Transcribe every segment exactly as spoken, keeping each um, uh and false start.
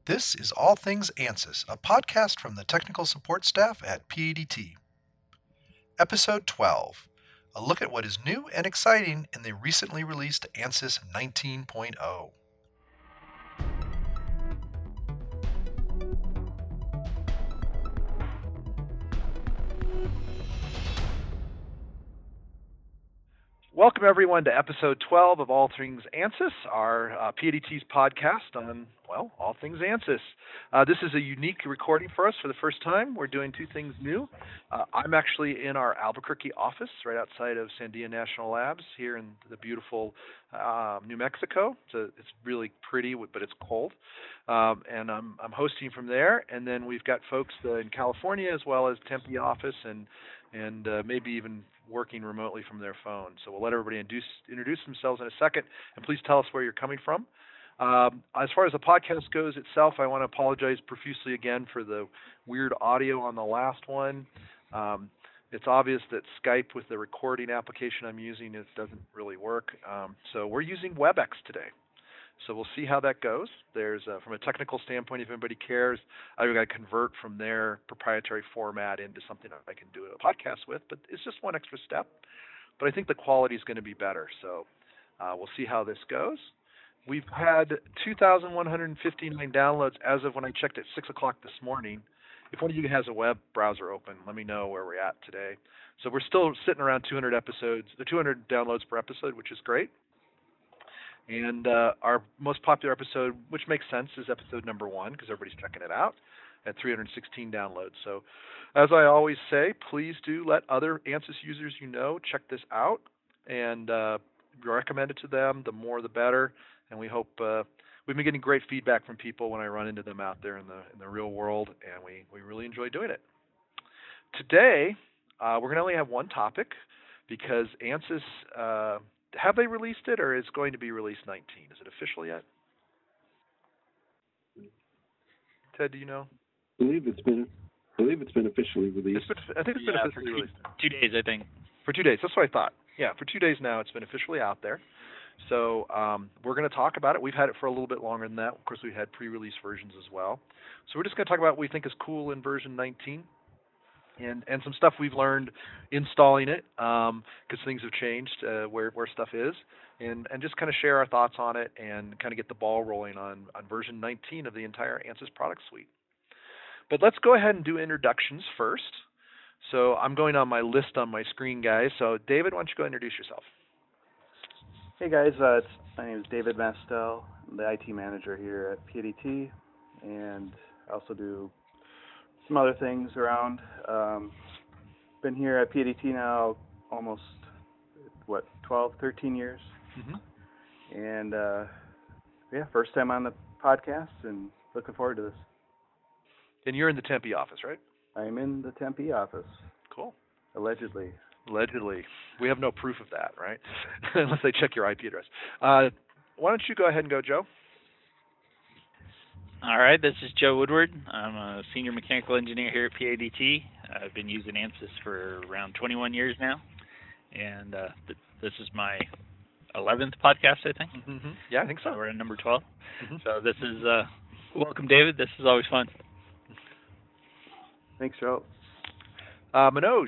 This is All Things ANSYS, a podcast from the technical support staff at P A D T. Episode twelve, a look at what is new and exciting in the recently released ANSYS nineteen point oh. Welcome, everyone, to episode twelve of All Things ANSYS, our uh, P A D T's podcast on, well, all things ANSYS. Uh, this is a unique recording for us for the first time. We're doing two things new. Uh, I'm actually in our Albuquerque office right outside of Sandia National Labs here in the beautiful uh, New Mexico. It's, a, it's really pretty, but it's cold. Um, and I'm, I'm hosting from there. And then we've got folks uh, in California as well as Tempe office and, and uh, maybe even working remotely from their phone. So we'll let everybody introduce, introduce themselves in a second, and please tell us where you're coming from. Um, as far as the podcast goes itself, I want to apologize profusely again for the weird audio on the last one. Um, it's obvious that Skype with the recording application I'm using it doesn't really work. Um, so we're using WebEx today. So we'll see how that goes. There's, uh, from a technical standpoint, if anybody cares, I've got to convert from their proprietary format into something I can do a podcast with, but it's just one extra step. But I think the quality is going to be better. So uh, we'll see how this goes. We've had two thousand one hundred fifty-nine downloads as of when I checked at six o'clock this morning. If one of you has a web browser open, let me know where we're at today. So we're still sitting around two hundred episodes, the two hundred downloads per episode, which is great. And uh, our most popular episode, which makes sense, is episode number one because everybody's checking it out at three hundred sixteen downloads. So as I always say, please do let other ANSYS users you know check this out and uh, recommend it to them. The more the better. And we hope uh, we've been getting great feedback from people when I run into them out there in the in the real world, and we, we really enjoy doing it. Today, uh, we're going to only have one topic because ANSYS, uh, have they released it, or is it going to be released nineteen? Is it official yet? Ted, do you know? I believe it's been, I believe it's been officially released. It's been, I think it's been yeah, officially for two, released. Two days, I think. For two days. That's what I thought. Yeah, for two days now, it's been officially out there. So um, we're going to talk about it. We've had it for a little bit longer than that. Of course, we had pre-release versions as well. So we're just going to talk about what we think is cool in version nineteen and, and some stuff we've learned installing it because um, things have changed uh, where, where stuff is, and, and just kind of share our thoughts on it and kind of get the ball rolling on, on version nineteen of the entire ANSYS product suite. But let's go ahead and do introductions first. So I'm going on my list on my screen, guys. So David, why don't you go introduce yourself? Hey guys, uh, it's, my name is David Mastel. I'm the I T manager here at P A D T, and I also do some other things around. Um, been here at P A D T now almost, what, twelve, thirteen years. Mm-hmm. And uh, yeah, first time on the podcast and looking forward to this. And you're in the Tempe office, right? I'm in the Tempe office. Cool. Allegedly. Allegedly. We have no proof of that, right? Unless they check your I P address. Uh, why don't you go ahead and go, Joe? All right, this is Joe Woodward. I'm a senior mechanical engineer here at P A D T. I've been using ANSYS for around twenty-one years now, and uh, th- this is my eleventh podcast, I think. Mm-hmm. Yeah, I think so. so we're at number twelve. Mm-hmm. So this is, uh, welcome, David. This is always fun. Thanks, Joe. Uh, Manoj.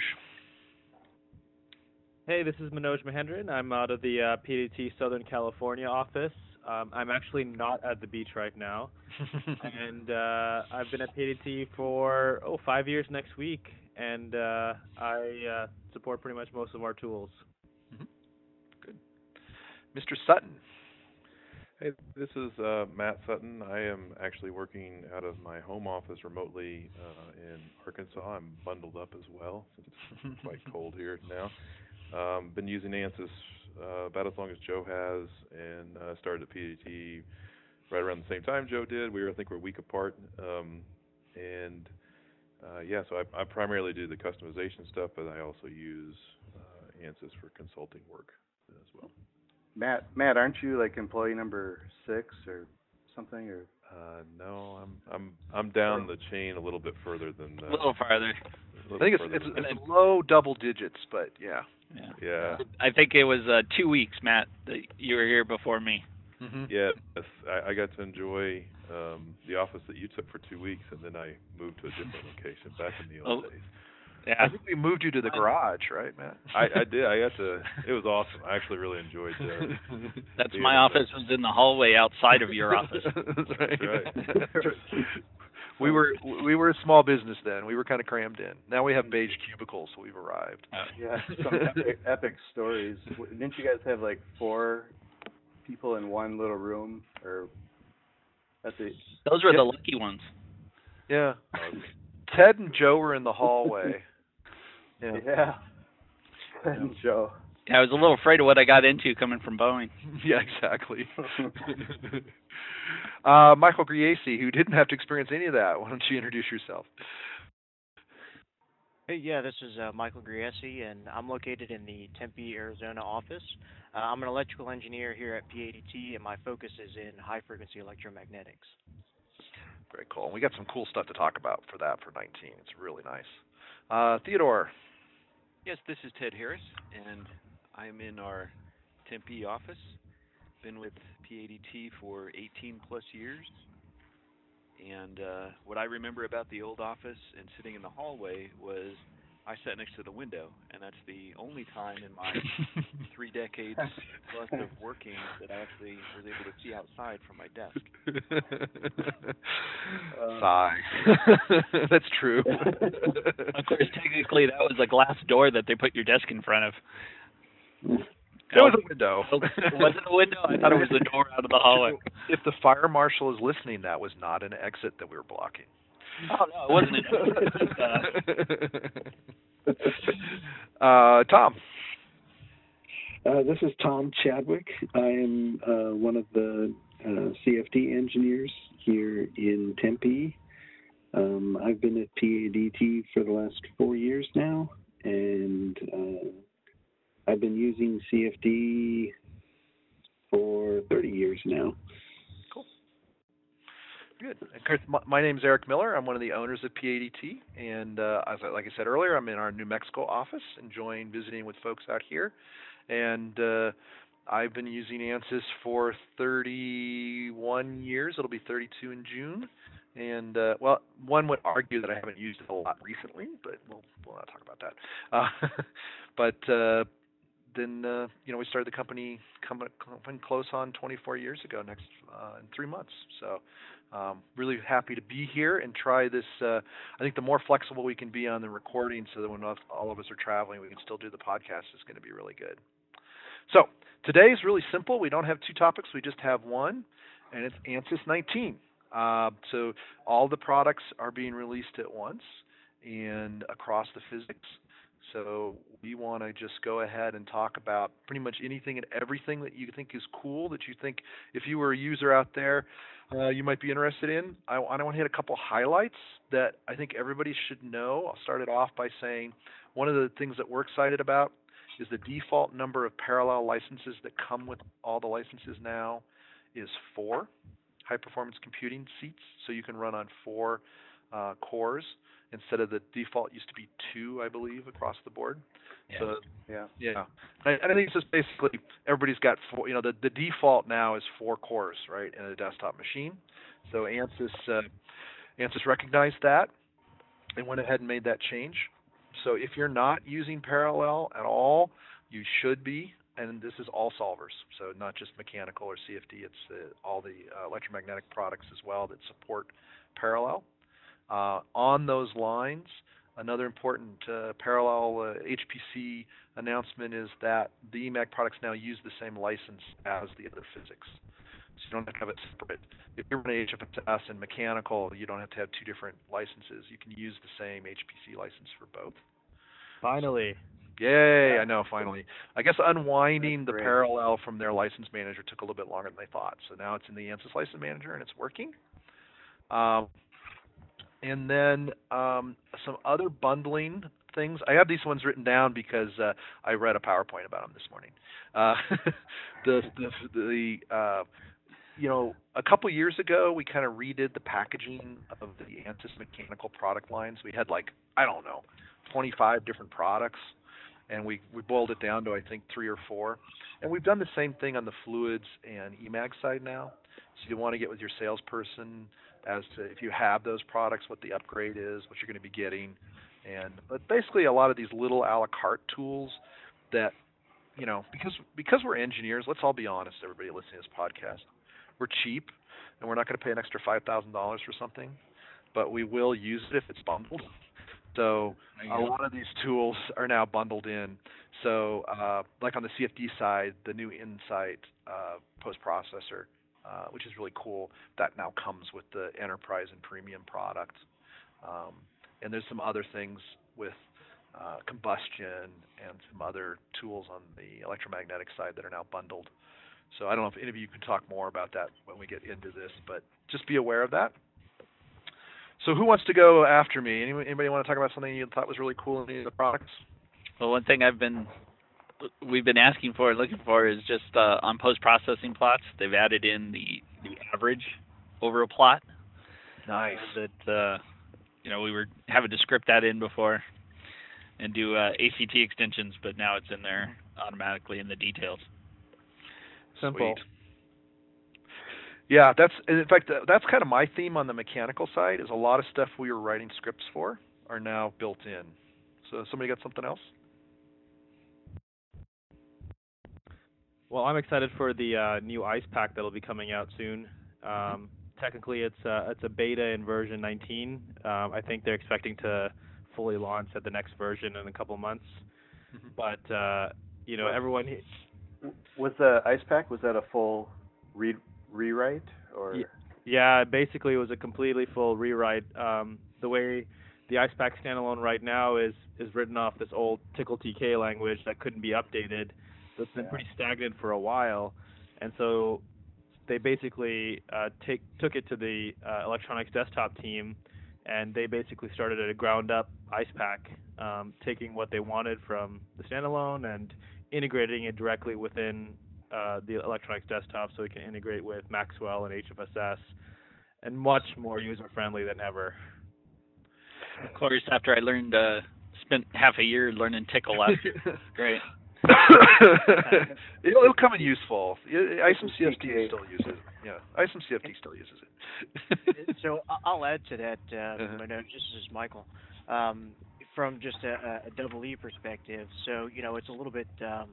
Hey, this is Manoj Mahendran. I'm out of the uh, P A D T Southern California office. Um, I'm actually not at the beach right now. and uh, I've been at P A D T for, oh, five years next week. And uh, I uh, support pretty much most of our tools. Mm-hmm. Good. Mister Sutton. Hey, this is uh, Matt Sutton. I am actually working out of my home office remotely uh, in Arkansas. I'm bundled up as well, since it's quite cold here now. Um, been using ANSYS uh, about as long as Joe has, and uh, started at P A D T right around the same time Joe did. We were, I think, we're a week apart. Um, and uh, yeah, so I, I primarily do the customization stuff, but I also use uh, ANSYS for consulting work as well. Matt, Matt, aren't you like employee number six or something? Or uh, no, I'm I'm I'm down the chain a little bit further than that. A little farther. A little I think it's, it's, it's low double digits, but yeah. Yeah. Yeah. I think it was uh, two weeks, Matt, that you were here before me. Mm-hmm. Yes, I, I got to enjoy um, the office that you took for two weeks, and then I moved to a different location back in the old Oh, days. yeah. I think we moved you to the garage, right, Matt? I, I did. I got to. It was awesome. I actually really enjoyed uh, That's being my able office to- was in the hallway outside of your office. That's right. That's right. we were we were a small business then. We were kind of crammed in. Now we have beige cubicles, so we've arrived. Uh, Yeah, some epic, epic stories. W- Didn't you guys have like four people in one little room, or that's it? Those were Yep. the lucky ones. Yeah. Um, Ted and Joe were in the hallway. Yeah. Yeah. And Joe. Yeah, I was a little afraid of what I got into coming from Boeing. Yeah, exactly. uh, Michael Griese, who didn't have to experience any of that. Why don't you introduce yourself? Hey, yeah, this is uh, Michael Griese, and I'm located in the Tempe, Arizona office. Uh, I'm an electrical engineer here at P A D T, and my focus is in high-frequency electromagnetics. Very cool. And we got some cool stuff to talk about for that for nineteen. It's really nice. Uh, Theodore. Yes, this is Ted Harris, and I'm in our Tempe office. Been with P A D T for eighteen plus years. And uh, what I remember about the old office and sitting in the hallway was I sat next to the window, and that's the only time in my three decades plus of working that I actually was able to see outside from my desk. Uh, Sigh. That's true. Of course, technically, that was a glass door that they put your desk in front of. It was a window. Was it a window? I thought it was the door out of the hallway. If the fire marshal is listening, that was not an exit that we were blocking. Oh, no, it wasn't an exit. uh, uh, Tom. Uh, this is Tom Chadwick. I am uh, one of the uh, C F D engineers here in Tempe. Um, I've been at P A D T for the last four years now, and uh, I've been using C F D for thirty years now. Cool. Good. Of course, my, my name is Eric Miller. I'm one of the owners of P A D T, and uh, as I, like I said earlier, I'm in our New Mexico office, enjoying visiting with folks out here. And uh, I've been using ANSYS for thirty-one years. It'll be thirty-two in June. And, uh, well, one would argue that I haven't used it a lot recently, but we'll, we'll not talk about that. Uh, but uh, then, uh, you know, we started the company coming, coming close on twenty-four years ago next uh, in three months. So um, really happy to be here and try this. Uh, I think the more flexible we can be on the recording so that when all of us are traveling, we can still do the podcast is going to be really good. So today is really simple. We don't have two topics. We just have one, and it's ANSYS nineteen. Uh, so all the products are being released at once and across the physics. So we want to just go ahead and talk about pretty much anything and everything that you think is cool, that you think if you were a user out there, uh, you might be interested in. I, I want to hit a couple highlights that I think everybody should know. I'll start it off by saying one of the things that we're excited about is the default number of parallel licenses that come with all the licenses now is four high-performance computing seats, so you can run on four uh, cores instead of the default used to be two, I believe, across the board. Yeah. So Yeah. yeah, and I, I think it's just basically everybody's got four. You know, the, the default now is four cores, right, in a desktop machine. So ANSYS uh, ANSYS recognized that and went ahead and made that change. So if you're not using parallel at all, you should be. And this is all solvers, so not just mechanical or C F D. It's uh, all the uh, electromagnetic products as well that support parallel. Uh, on those lines, another important uh, parallel uh, H P C announcement is that the E M A G products now use the same license as the other physics. So you don't have to have it separate. If you're running H F S and mechanical, you don't have to have two different licenses. You can use the same H P C license for both. Finally. Yay, I know, finally. I guess unwinding the Great. parallel from their license manager took a little bit longer than they thought. So now it's in the ANSYS license manager and it's working. Um, and then um, some other bundling things. I have these ones written down because uh, I read a PowerPoint about them this morning. Uh, the, the, the uh, you know, a couple years ago, we kind of redid the packaging of the ANSYS mechanical product lines. We had like, I don't know, twenty-five different products. and we, we boiled it down to I think three or four. And we've done the same thing on the fluids and E MAG side now. So you want to get with your salesperson as to if you have those products, what the upgrade is, what you're going to be getting, and but basically a lot of these little a la carte tools that, you know, because because we're engineers, let's all be honest, everybody listening to this podcast, we're cheap, and we're not going to pay an extra five thousand dollars for something, but we will use it if it's bundled. So a lot of these tools are now bundled in. So uh, like on the C F D side, the new Insight uh, post-processor, uh, which is really cool, that now comes with the Enterprise and Premium product. Um, and there's some other things with uh, combustion and some other tools on the electromagnetic side that are now bundled. So I don't know if any of you can talk more about that when we get into this, but just be aware of that. So who wants to go after me? Anybody, anybody want to talk about something you thought was really cool in any of the products? Well, one thing I've been we've been asking for and looking for is just uh, on post-processing plots. They've added in the, the average over a plot. Nice. That uh, you know we were having to script that in before and do uh, A C T extensions, but now it's in there automatically in the details. Simple. Sweet. Yeah, that's in fact that's kind of my theme on the mechanical side. Is a lot of stuff we were writing scripts for are now built in. So somebody got something else? Well, I'm excited for the uh, new ice pack that'll be coming out soon. Um, technically, it's uh, it's a beta in version nineteen. Um, I think they're expecting to fully launch at the next version in a couple months. Mm-hmm. But uh, you know, everyone. Was the ice pack, was that a full read? rewrite or yeah basically it was a completely full rewrite. Um the way the ice pack standalone right now is is written off this old Tickle T K language that couldn't be updated, so it's been yeah. pretty stagnant for a while, and so they basically uh take took it to the uh, electronics desktop team, and they basically started at a ground up ice pack, um taking what they wanted from the standalone and integrating it directly within Uh, the electronics desktop, so we can integrate with Maxwell and H F S S, and much more user-friendly than ever. Of course, after I learned, uh, spent half a year learning Tickle last year. Great. it'll, it'll come in useful. I S M C F D still uses it. Yeah, I S M C F D still uses it. So I'll add to that, uh, uh-huh. my note, just as Michael, um, from just a, a double E perspective. So, you know, it's a little bit um,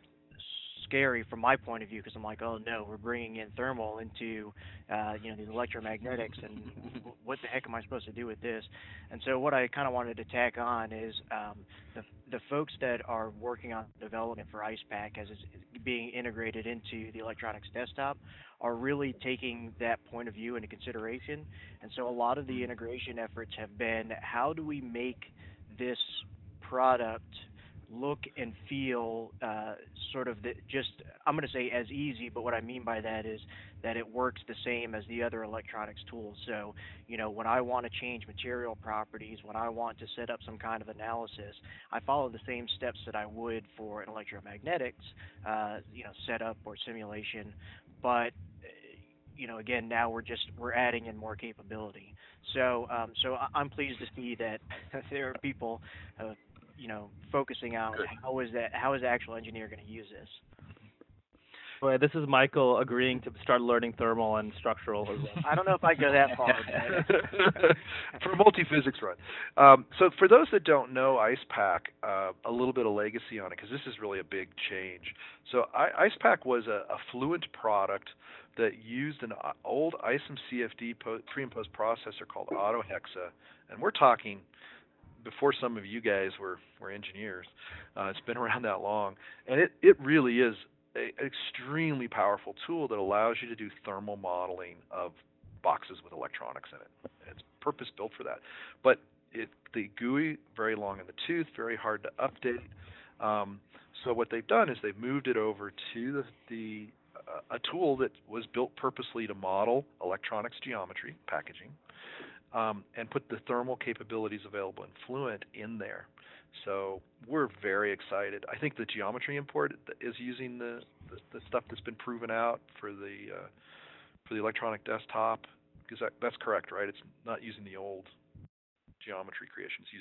scary from my point of view, because I'm like, oh no, we're bringing in thermal into uh, you know, these electromagnetics, and what the heck am I supposed to do with this? And so what I kind of wanted to tack on is um, the the folks that are working on development for ice pack as it's being integrated into the electronics desktop are really taking that point of view into consideration. And so a lot of the integration efforts have been, how do we make this product look and feel uh, sort of the, just, I'm going to say as easy, but what I mean by that is that it works the same as the other electronics tools. So, you know, when I want to change material properties, when I want to set up some kind of analysis, I follow the same steps that I would for an electromagnetics, uh, you know, setup or simulation. But, you know, again, now we're just, we're adding in more capability. So, um, so I'm pleased to see that there are people, uh, you know, focusing on how is that, how is the actual engineer going to use this? Well, this is Michael agreeing to start learning thermal and structural as well. I don't know if I go that far. For a multi-physics run. Um, so for those that don't know IcePack, uh, a little bit of legacy on it, because this is really a big change. So I, IcePack was a, a Fluent product that used an old I S M C F D po- pre and post processor called AutoHexa, and we're talking before some of you guys were, were engineers. Uh, it's been around that long, and it, it really is an extremely powerful tool that allows you to do thermal modeling of boxes with electronics in it. It's purpose built for that. But it, the G U I, very long in the tooth, very hard to update. Um, so what they've done is they've moved it over to the, the uh, a tool that was built purposely to model electronics geometry, packaging, um, and put the thermal capabilities available in Fluent in there. So we're very excited. I think the geometry import is using the, the, the stuff that's been proven out for the uh, for the electronic desktop, because that, that's correct, right? It's not using the old geometry creation; it's using the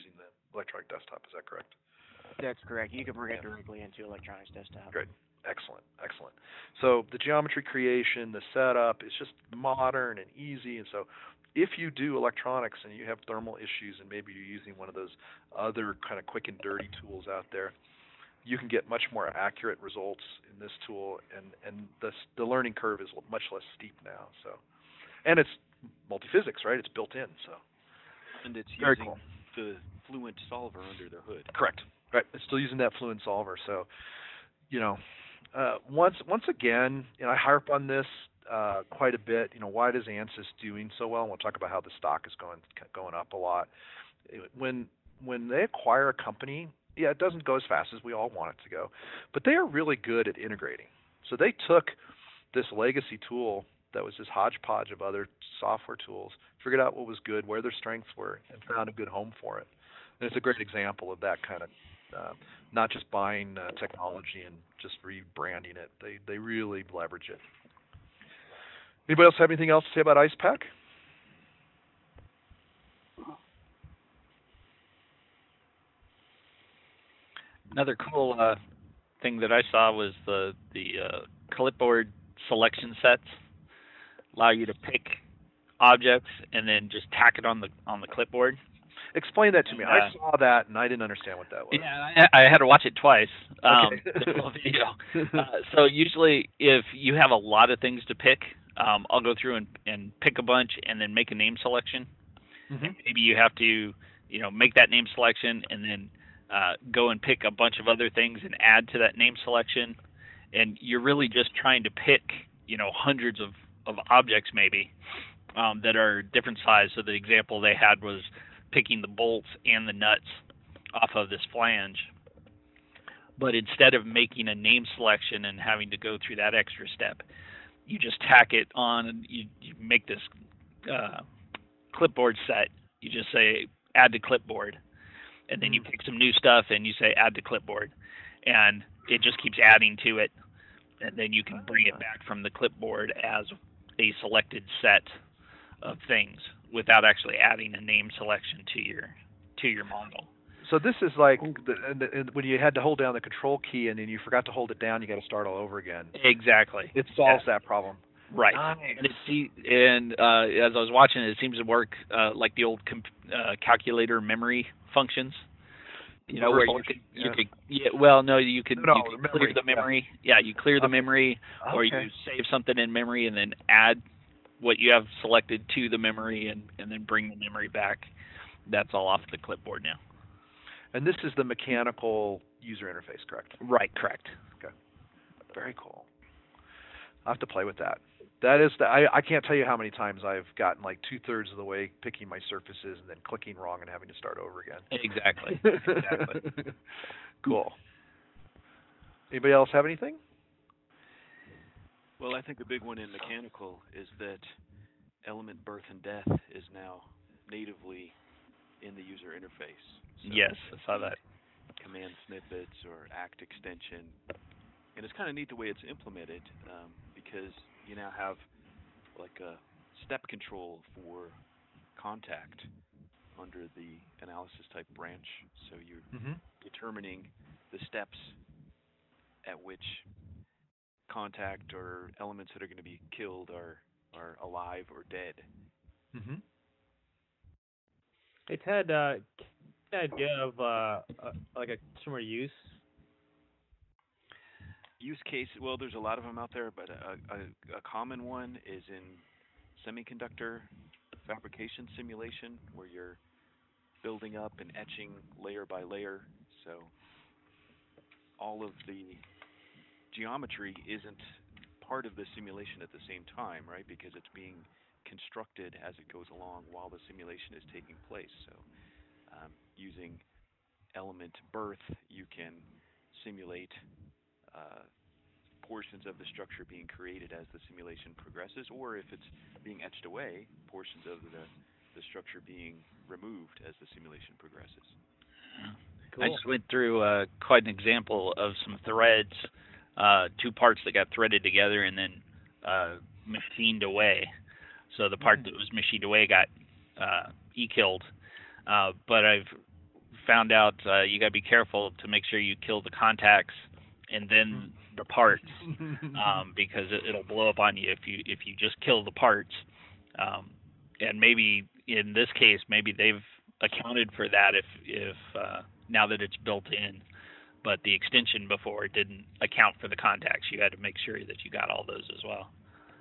Electronic Desktop. Is that correct? That's correct. You can bring it directly into Electronics Desktop. Great. Excellent. Excellent. So the geometry creation, the setup is just modern and easy. And so if you do electronics and you have thermal issues and maybe you're using one of those other kind of quick and dirty tools out there, you can get much more accurate results in this tool, and, and the, the learning curve is much less steep now. So, and it's multiphysics, right? It's built in. So, and it's very using cool. the Fluent solver under the hood. Correct. Right. It's still using that Fluent solver. So, you know, uh, once once again, you know, I harp on this uh, quite a bit. You know, why does ANSYS doing so well? And we'll talk about how the stock is going going up a lot. When when they acquire a company, yeah, it doesn't go as fast as we all want it to go, but they are really good at integrating. So they took this legacy tool that was this hodgepodge of other software tools, figured out what was good, where their strengths were, and found a good home for it. And it's a great example of that kind of, uh, not just buying uh, technology and just rebranding it. They they really leverage it. Anybody else have anything else to say about IcePack? Another cool uh, thing that I saw was the the uh, clipboard selection sets allow you to pick objects and then just tack it on the on the clipboard. Explain that to me. Uh, I saw that and I didn't understand what that was. Yeah, I, I had to watch it twice. Um, Okay. the full video. Uh, so usually, if you have a lot of things to pick, um, I'll go through and, and pick a bunch and then make a name selection. Mm-hmm. And maybe you have to, you know, make that name selection and then uh, go and pick a bunch of other things and add to that name selection. And you're really just trying to pick, you know, hundreds of, of objects maybe um, that are different size. So the example they had was picking the bolts and the nuts off of this flange. But instead of making a name selection and having to go through that extra step, you just tack it on and you, you make this uh, clipboard set. You just say add to clipboard, and then you pick some new stuff and you say add to clipboard, and it just keeps adding to it, and then you can bring it back from the clipboard as a selected set of things without actually adding a name selection to your to your model. So this is like the, the, when you had to hold down the control key and then you forgot to hold it down, you got to start all over again. Exactly. It solves Yeah. that problem. Right. Nice. And it see, and uh, as I was watching it, it seems to work uh, like the old comp- uh, calculator memory functions. You know, where you could, you yeah. could, yeah, well, no, you could, No, you the could memory, clear the yeah. memory. Yeah, you clear the Okay. memory, or Okay. you save something in memory and then add what you have selected to the memory and, and then bring the memory back. That's all off the clipboard now. And this is the mechanical user interface, correct? Right, correct. Okay. Very cool. I'll have to play with that. That is the, I, I can't tell you how many times I've gotten like two thirds of the way picking my surfaces and then clicking wrong and having to start over again. Exactly. Exactly. Cool. Anybody else have anything? Well, I think a big one in mechanical is that element birth and death is now natively in the user interface. So Yes, I saw that. command snippets or act extension. And it's kind of neat the way it's implemented um, because you now have like a step control for contact under the analysis type branch. So you're Mm-hmm. determining the steps at which contact or elements that are going to be killed are, are alive or dead. Mm-hmm. Hey Ted, uh, an idea of uh, uh, like a customer use? Use case, well, there's a lot of them out there, but a, a, a common one is in semiconductor fabrication simulation, where you're building up and etching layer by layer. So all of the geometry isn't part of the simulation at the same time, right? Because it's being constructed as it goes along while the simulation is taking place. So um, using element birth, you can simulate uh, portions of the structure being created as the simulation progresses, or if it's being etched away, portions of the, the structure being removed as the simulation progresses. Cool. I just went through uh, quite an example of some threads, uh, two parts that got threaded together and then uh, machined away. So the part that was machined away got uh, E-killed, uh, but I've found out uh, you got to be careful to make sure you kill the contacts and then the parts, um, because it, it'll blow up on you if you if you just kill the parts. Um, and maybe in this case, maybe they've accounted for that if if uh, now that it's built in. But the extension before didn't account for the contacts. You had to make sure that you got all those as well.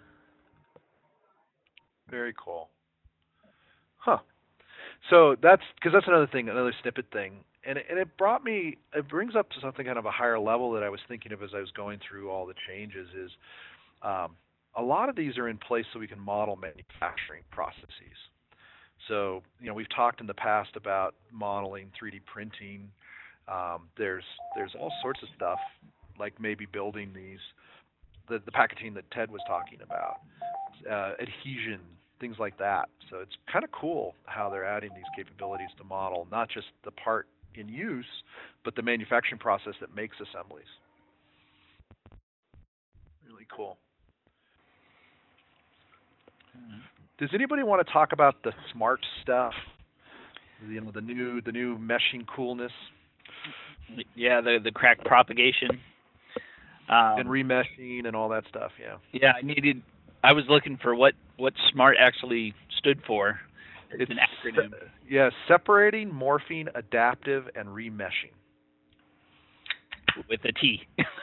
Very cool. Huh. So that's because that's another thing, another snippet thing, and it, and it brought me, it brings up to something kind of a higher level that I was thinking of as I was going through all the changes. Is um, a lot of these are in place so we can model manufacturing processes. So you know we've talked in the past about modeling, three D printing. Um, there's there's all sorts of stuff like maybe building these, the the packaging that Ted was talking about, uh, adhesion, things like that. So it's kind of cool how they're adding these capabilities to model not just the part in use, but the manufacturing process that makes assemblies. Really cool. Mm-hmm. Does anybody want to talk about the smart stuff? You know, the new the new meshing coolness. Yeah, the the crack propagation. Um, and remeshing and all that stuff, yeah. Yeah, I needed. I was looking for what, what SMART actually stood for. It's, it's an acronym. Se- yeah, separating, morphing, adaptive, and remeshing. With a T.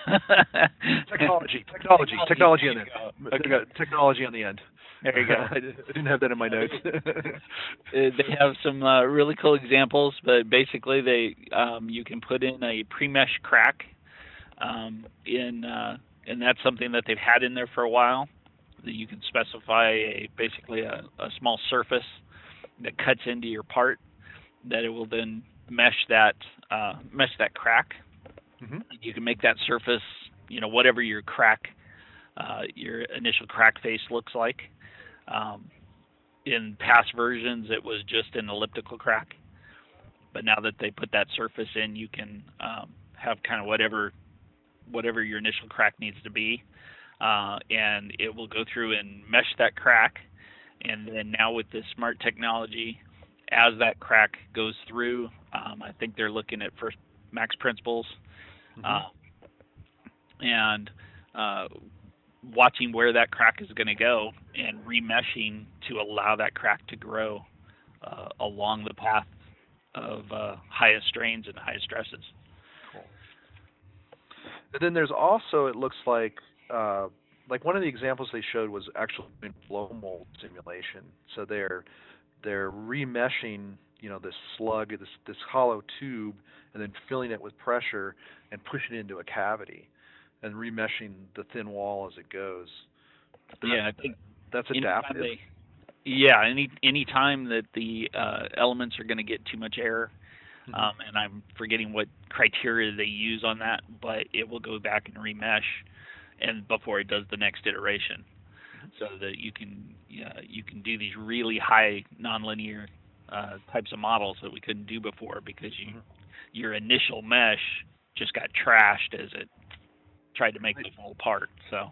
technology, technology, technology on the end. Okay. Technology on the end. There you go. I didn't have that in my notes. They have some uh, really cool examples, but basically, they um, you can put in a pre-mesh crack, um, in, uh, and that's something that they've had in there for a while. You can specify a basically a, a small surface that cuts into your part, that it will then mesh that uh, mesh that crack. Mm-hmm. You can make that surface, you know, whatever your crack, uh, your initial crack face looks like. Um, in past versions, it was just an elliptical crack, but now that they put that surface in, you can um, have kind of whatever whatever your initial crack needs to be, uh, and it will go through and mesh that crack. And then now with this SMART technology, as that crack goes through, um, I think they're looking at first max principles, mm-hmm. uh, and uh, watching where that crack is going to go and remeshing to allow that crack to grow uh, along the path of uh, highest strains and highest stresses. Cool. And then there's also, it looks like, uh, like one of the examples they showed was actually doing blow mold simulation. So they're they're remeshing, you know, this slug, this this hollow tube, and then filling it with pressure and pushing it into a cavity, and remeshing the thin wall as it goes. That's, yeah, I think that's adaptive. They, yeah, any any time that the uh, elements are going to get too much air, mm-hmm. um, and I'm forgetting what criteria they use on that, but it will go back and remesh, and before it does the next iteration, mm-hmm. so that you can uh, you can do these really high nonlinear uh, types of models that we couldn't do before because you mm-hmm. your initial mesh just got trashed as it tried to make the full part. So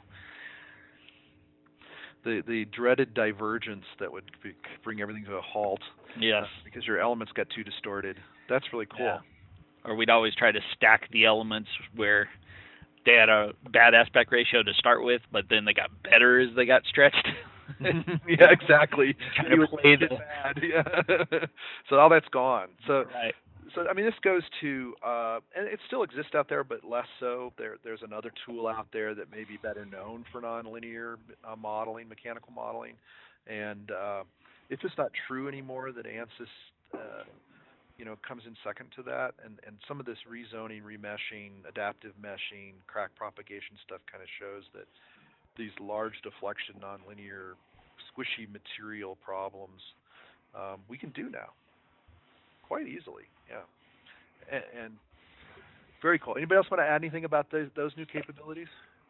the the dreaded divergence that would be, bring everything to a halt. Yes, uh, because your elements got too distorted. That's really cool. Yeah. Or we'd always try to stack the elements where they had a bad aspect ratio to start with, but then they got better as they got stretched. Yeah, exactly. Kind of play the bad. Yeah. So all that's gone. So. Right. So I mean, this goes to, uh, and it still exists out there, but less so. There, there's another tool out there that may be better known for nonlinear uh, modeling, mechanical modeling, and uh, it's just not true anymore that ANSYS, uh, you know, comes in second to that. And and some of this rezoning, remeshing, adaptive meshing, crack propagation stuff kind of shows that these large deflection, nonlinear, squishy material problems um, we can do now. Quite easily, yeah, and, and very cool. Anybody else want to add anything about those those new capabilities?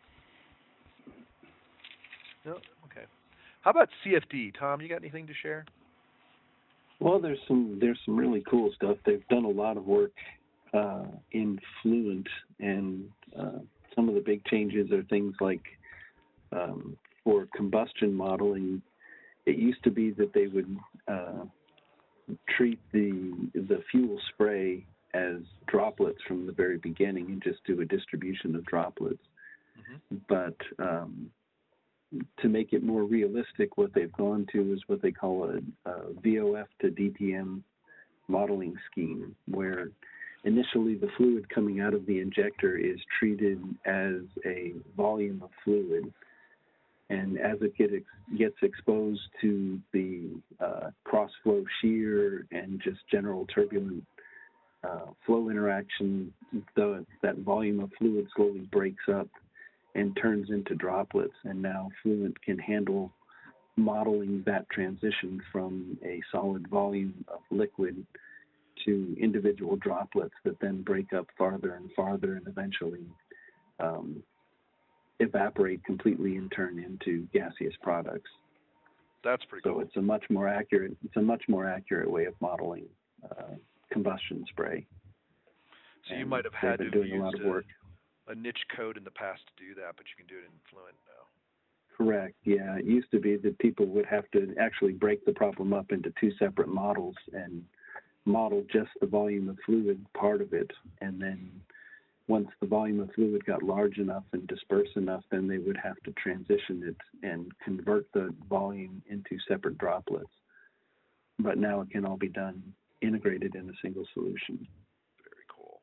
No, okay. How about C F D, Tom? You got anything to share? Well, there's some there's some really cool stuff. They've done a lot of work uh, in Fluent, and uh, some of the big changes are things like um, for combustion modeling. It used to be that they would uh, treat the the fuel spray as droplets from the very beginning and just do a distribution of droplets. Mm-hmm. But um, to make it more realistic, what they've gone to is what they call a, a V O F to D P M modeling scheme, where initially the fluid coming out of the injector is treated as a volume of fluid. And as it get ex- gets exposed to the uh, cross-flow shear and just general turbulent uh, flow interaction, the, that volume of fluid slowly breaks up and turns into droplets. And now Fluent can handle modeling that transition from a solid volume of liquid to individual droplets that then break up farther and farther and eventually um, evaporate completely and turn into gaseous products. That's pretty so cool. So it's a much more accurate. It's a much more accurate way of modeling uh, combustion spray. So and you might have had to been doing use a lot of work. A, a niche code in the past to do that, but you can do it in Fluent now. Correct. Yeah, it used to be that people would have to actually break the problem up into two separate models and model just the volume of fluid part of it, and then once the volume of fluid got large enough and dispersed enough, then they would have to transition it and convert the volume into separate droplets. But now it can all be done integrated in a single solution. Very cool.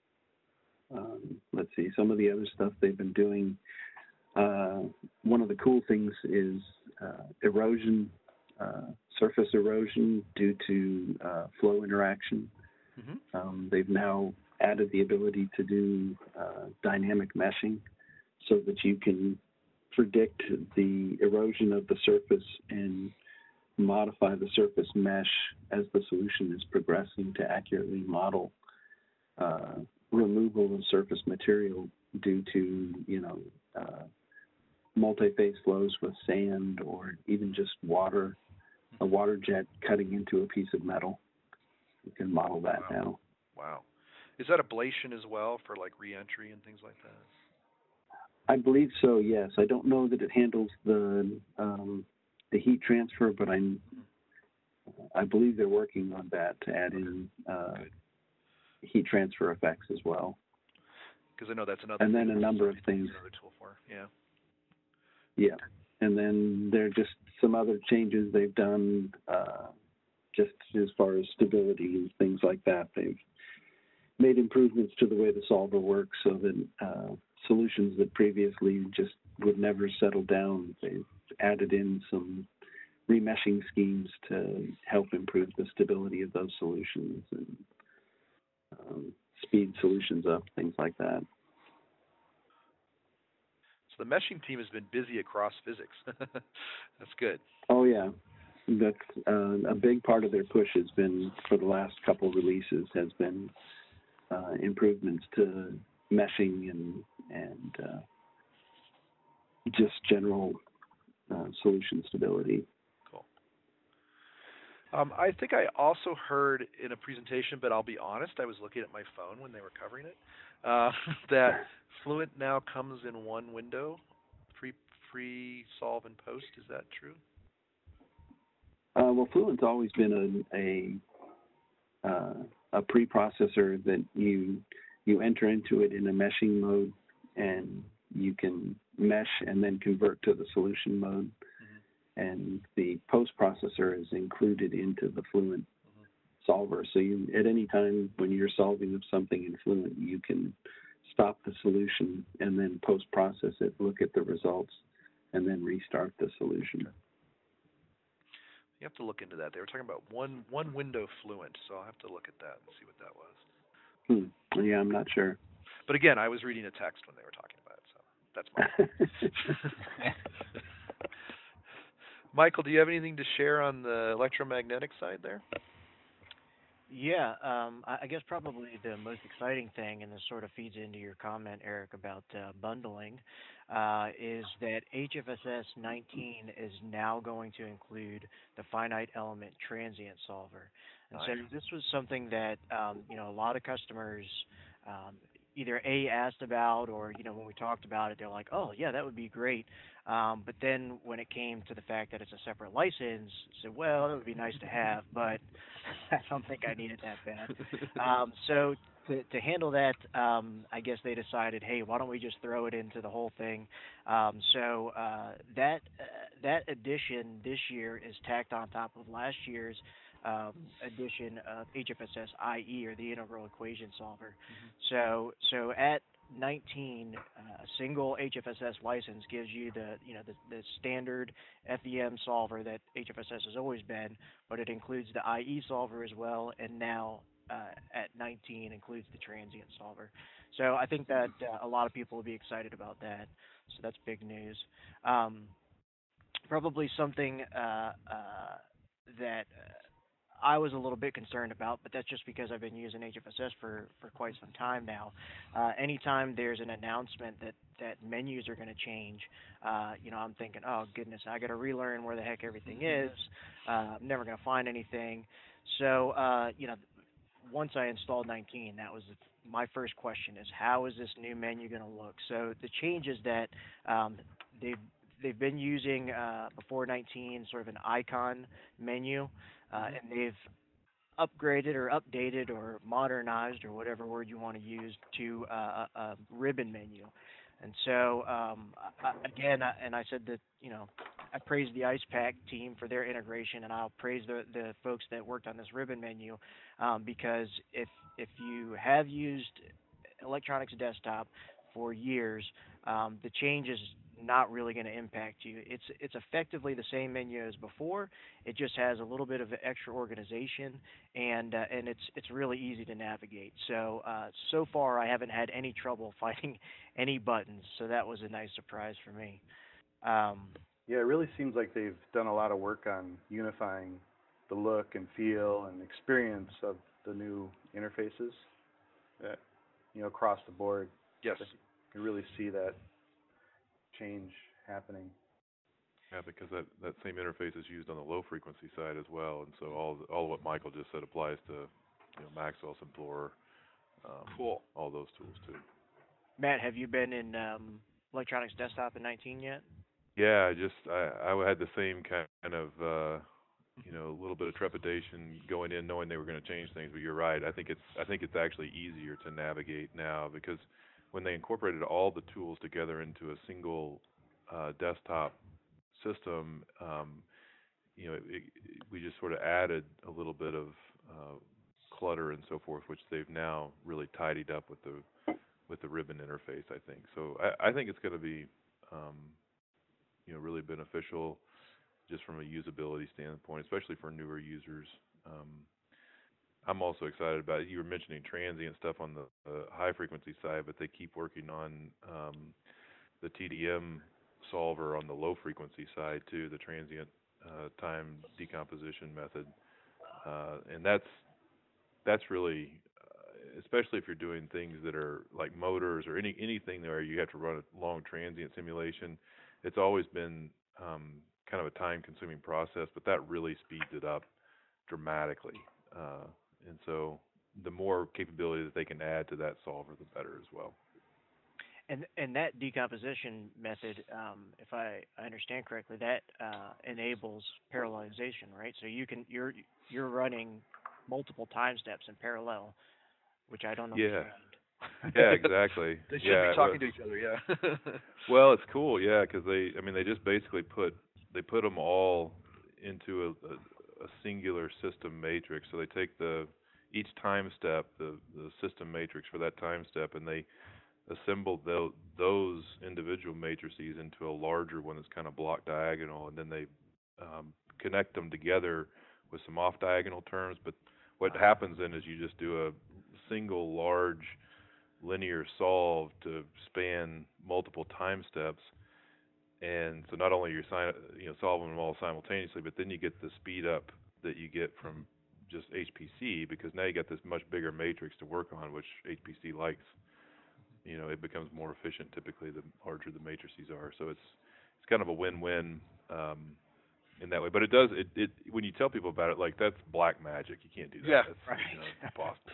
Um, let's see, some of the other stuff they've been doing. Uh, one of the cool things is uh, erosion, uh, surface erosion due to uh, flow interaction. Mm-hmm. Um, they've now added the ability to do uh, dynamic meshing so that you can predict the erosion of the surface and modify the surface mesh as the solution is progressing to accurately model uh, removal of surface material due to, you know, uh, multi-phase flows with sand or even just water, a water jet cutting into a piece of metal. You can model that wow. now. Wow. Is that ablation as well for like re-entry and things like that? I believe so, yes. I don't know that it handles the um, the heat transfer, but I I believe they're working on that to add in uh, heat transfer effects as well. Because I know that's another. And then a number of things. Another tool for, yeah. Yeah, and then there are just some other changes they've done, uh, just as far as stability and things like that. They've made improvements to the way the solver works so that uh, solutions that previously just would never settle down, they've added in some remeshing schemes to help improve the stability of those solutions and um, speed solutions up, things like that. So the meshing team has been busy across physics. That's good. Oh, yeah. That's uh, a big part of their push has been, for the last couple releases, has been uh, improvements to meshing and and uh, just general uh, solution stability. Cool. Um, I think I also heard in a presentation, but I'll be honest, I was looking at my phone when they were covering it, uh, that Fluent now comes in one window, free, free solve and post. Is that true? Uh, well, Fluent's always been a a, uh, a preprocessor that you you enter into it in a meshing mode, and you can mesh and then convert to the solution mode. Mm-hmm. And the post processor is included into the Fluent mm-hmm. solver. So you, at any time when you're solving of something in Fluent, you can stop the solution and then post process it, look at the results, and then restart the solution. You have to look into that. They were talking about one one window Fluent, so I'll have to look at that and see what that was. Hmm. Yeah, I'm not sure. But again, I was reading a text when they were talking about it, so that's my Michael, do you have anything to share on the electromagnetic side there? Yeah, um, I I guess probably the most exciting thing, and this sort of feeds into your comment, Eric, about uh, bundling, uh, is that H F S S nineteen is now going to include the finite element transient solver. And nice. so this was something that um, you know a lot of customers um, either A, asked about, or, you know, when we talked about it, they're like, oh, yeah, that would be great. Um, but then when it came to the fact that it's a separate license, I said, well, it would be nice to have, but I don't think I need it that bad. Um, so to, to handle that, um, I guess they decided, hey, why don't we just throw it into the whole thing? Um, so uh, that uh, that edition this year is tacked on top of last year's um, edition of H F S S I E, or the Integral Equation Solver. So so at nineteen, uh, a single H F S S license gives you the you know the, the standard F E M solver that H F S S has always been, but it includes the I E solver as well, and now uh, at nineteen includes the transient solver. So I think that uh, a lot of people will be excited about that. So that's big news. Um, probably something uh, uh, that uh, I was a little bit concerned about, but that's just because I've been using H F S S for, for quite some time now. Uh, anytime there's an announcement that, that menus are going to change, uh, you know, I'm thinking, oh goodness, I got to relearn where the heck everything is. Uh, I'm never going to find anything. So, uh, you know, once I installed nineteen, that was my first question: is how is this new menu going to look? So the changes that um, they've they've been using uh, before nineteen, sort of an icon menu, uh, and they've upgraded or updated or modernized, or whatever word you want to use, to uh, a, a ribbon menu. And so um, I, again, I, and I said that, you know, I praise the IcePack team for their integration, and I'll praise the the folks that worked on this ribbon menu, um, because if if you have used electronics desktop for years, um, the change is not really going to impact you. It's it's effectively the same menu as before. It just has a little bit of extra organization, and uh, and it's it's really easy to navigate. So uh, so far, I haven't had any trouble finding any buttons. So that was a nice surprise for me. Um, Yeah, it really seems like they've done a lot of work on unifying the look and feel and experience of the new interfaces, that, you know, across the board. Yes. You can really see that change happening. Yeah, because that, that same interface is used on the low frequency side as well, and so all all what Michael just said applies to, you know, Maxwell, Simplorer, um, Cool. all those tools too. Matt, have you been in um, electronics desktop in nineteen yet? Yeah, I just I I had the same kind of uh, you know, a little bit of trepidation going in, knowing they were going to change things. But you're right. I think it's I think it's actually easier to navigate now, because when they incorporated all the tools together into a single uh, desktop system, um, you know, it, it, we just sort of added a little bit of uh, clutter and so forth, which they've now really tidied up with the with the ribbon interface, I think. So I, I think it's going to be, um, you know, really beneficial just from a usability standpoint, especially for newer users. Um, I'm also excited about it. You were mentioning transient stuff on the uh, high frequency side, but they keep working on um, the T D M solver on the low frequency side too, the transient uh, time decomposition method, uh, and that's that's really, uh, especially if you're doing things that are like motors or any anything where you have to run a long transient simulation. It's always been um, kind of a time-consuming process, but that really speeds it up dramatically. Uh, and so the more capability that they can add to that solver, the better as well. And and that decomposition method, um, if I, I understand correctly, that uh, enables parallelization, right? So you can you're you're running multiple time steps in parallel, which I don't Yeah. understand. Yeah, exactly. They should yeah, be talking well, to each other. Yeah. well, it's cool, yeah, because they, I mean, they just basically put they put them all into a, a, a singular system matrix. So they take the each time step, the the system matrix for that time step, and they assembled those those individual matrices into a larger one that's kind of block diagonal, and then they um, connect them together with some off diagonal terms. But what happens then is you just do a single large linear solve to span multiple time steps, and so not only you're you know solving them all simultaneously, but then you get the speed up that you get from just H P C, because now you got this much bigger matrix to work on, which H P C likes. You know, it becomes more efficient typically the larger the matrices are. So it's it's kind of a win-win um, in that way. But it does it, it when you tell people about it, like, that's black magic. You can't do that. Yeah. That's, you know, impossible.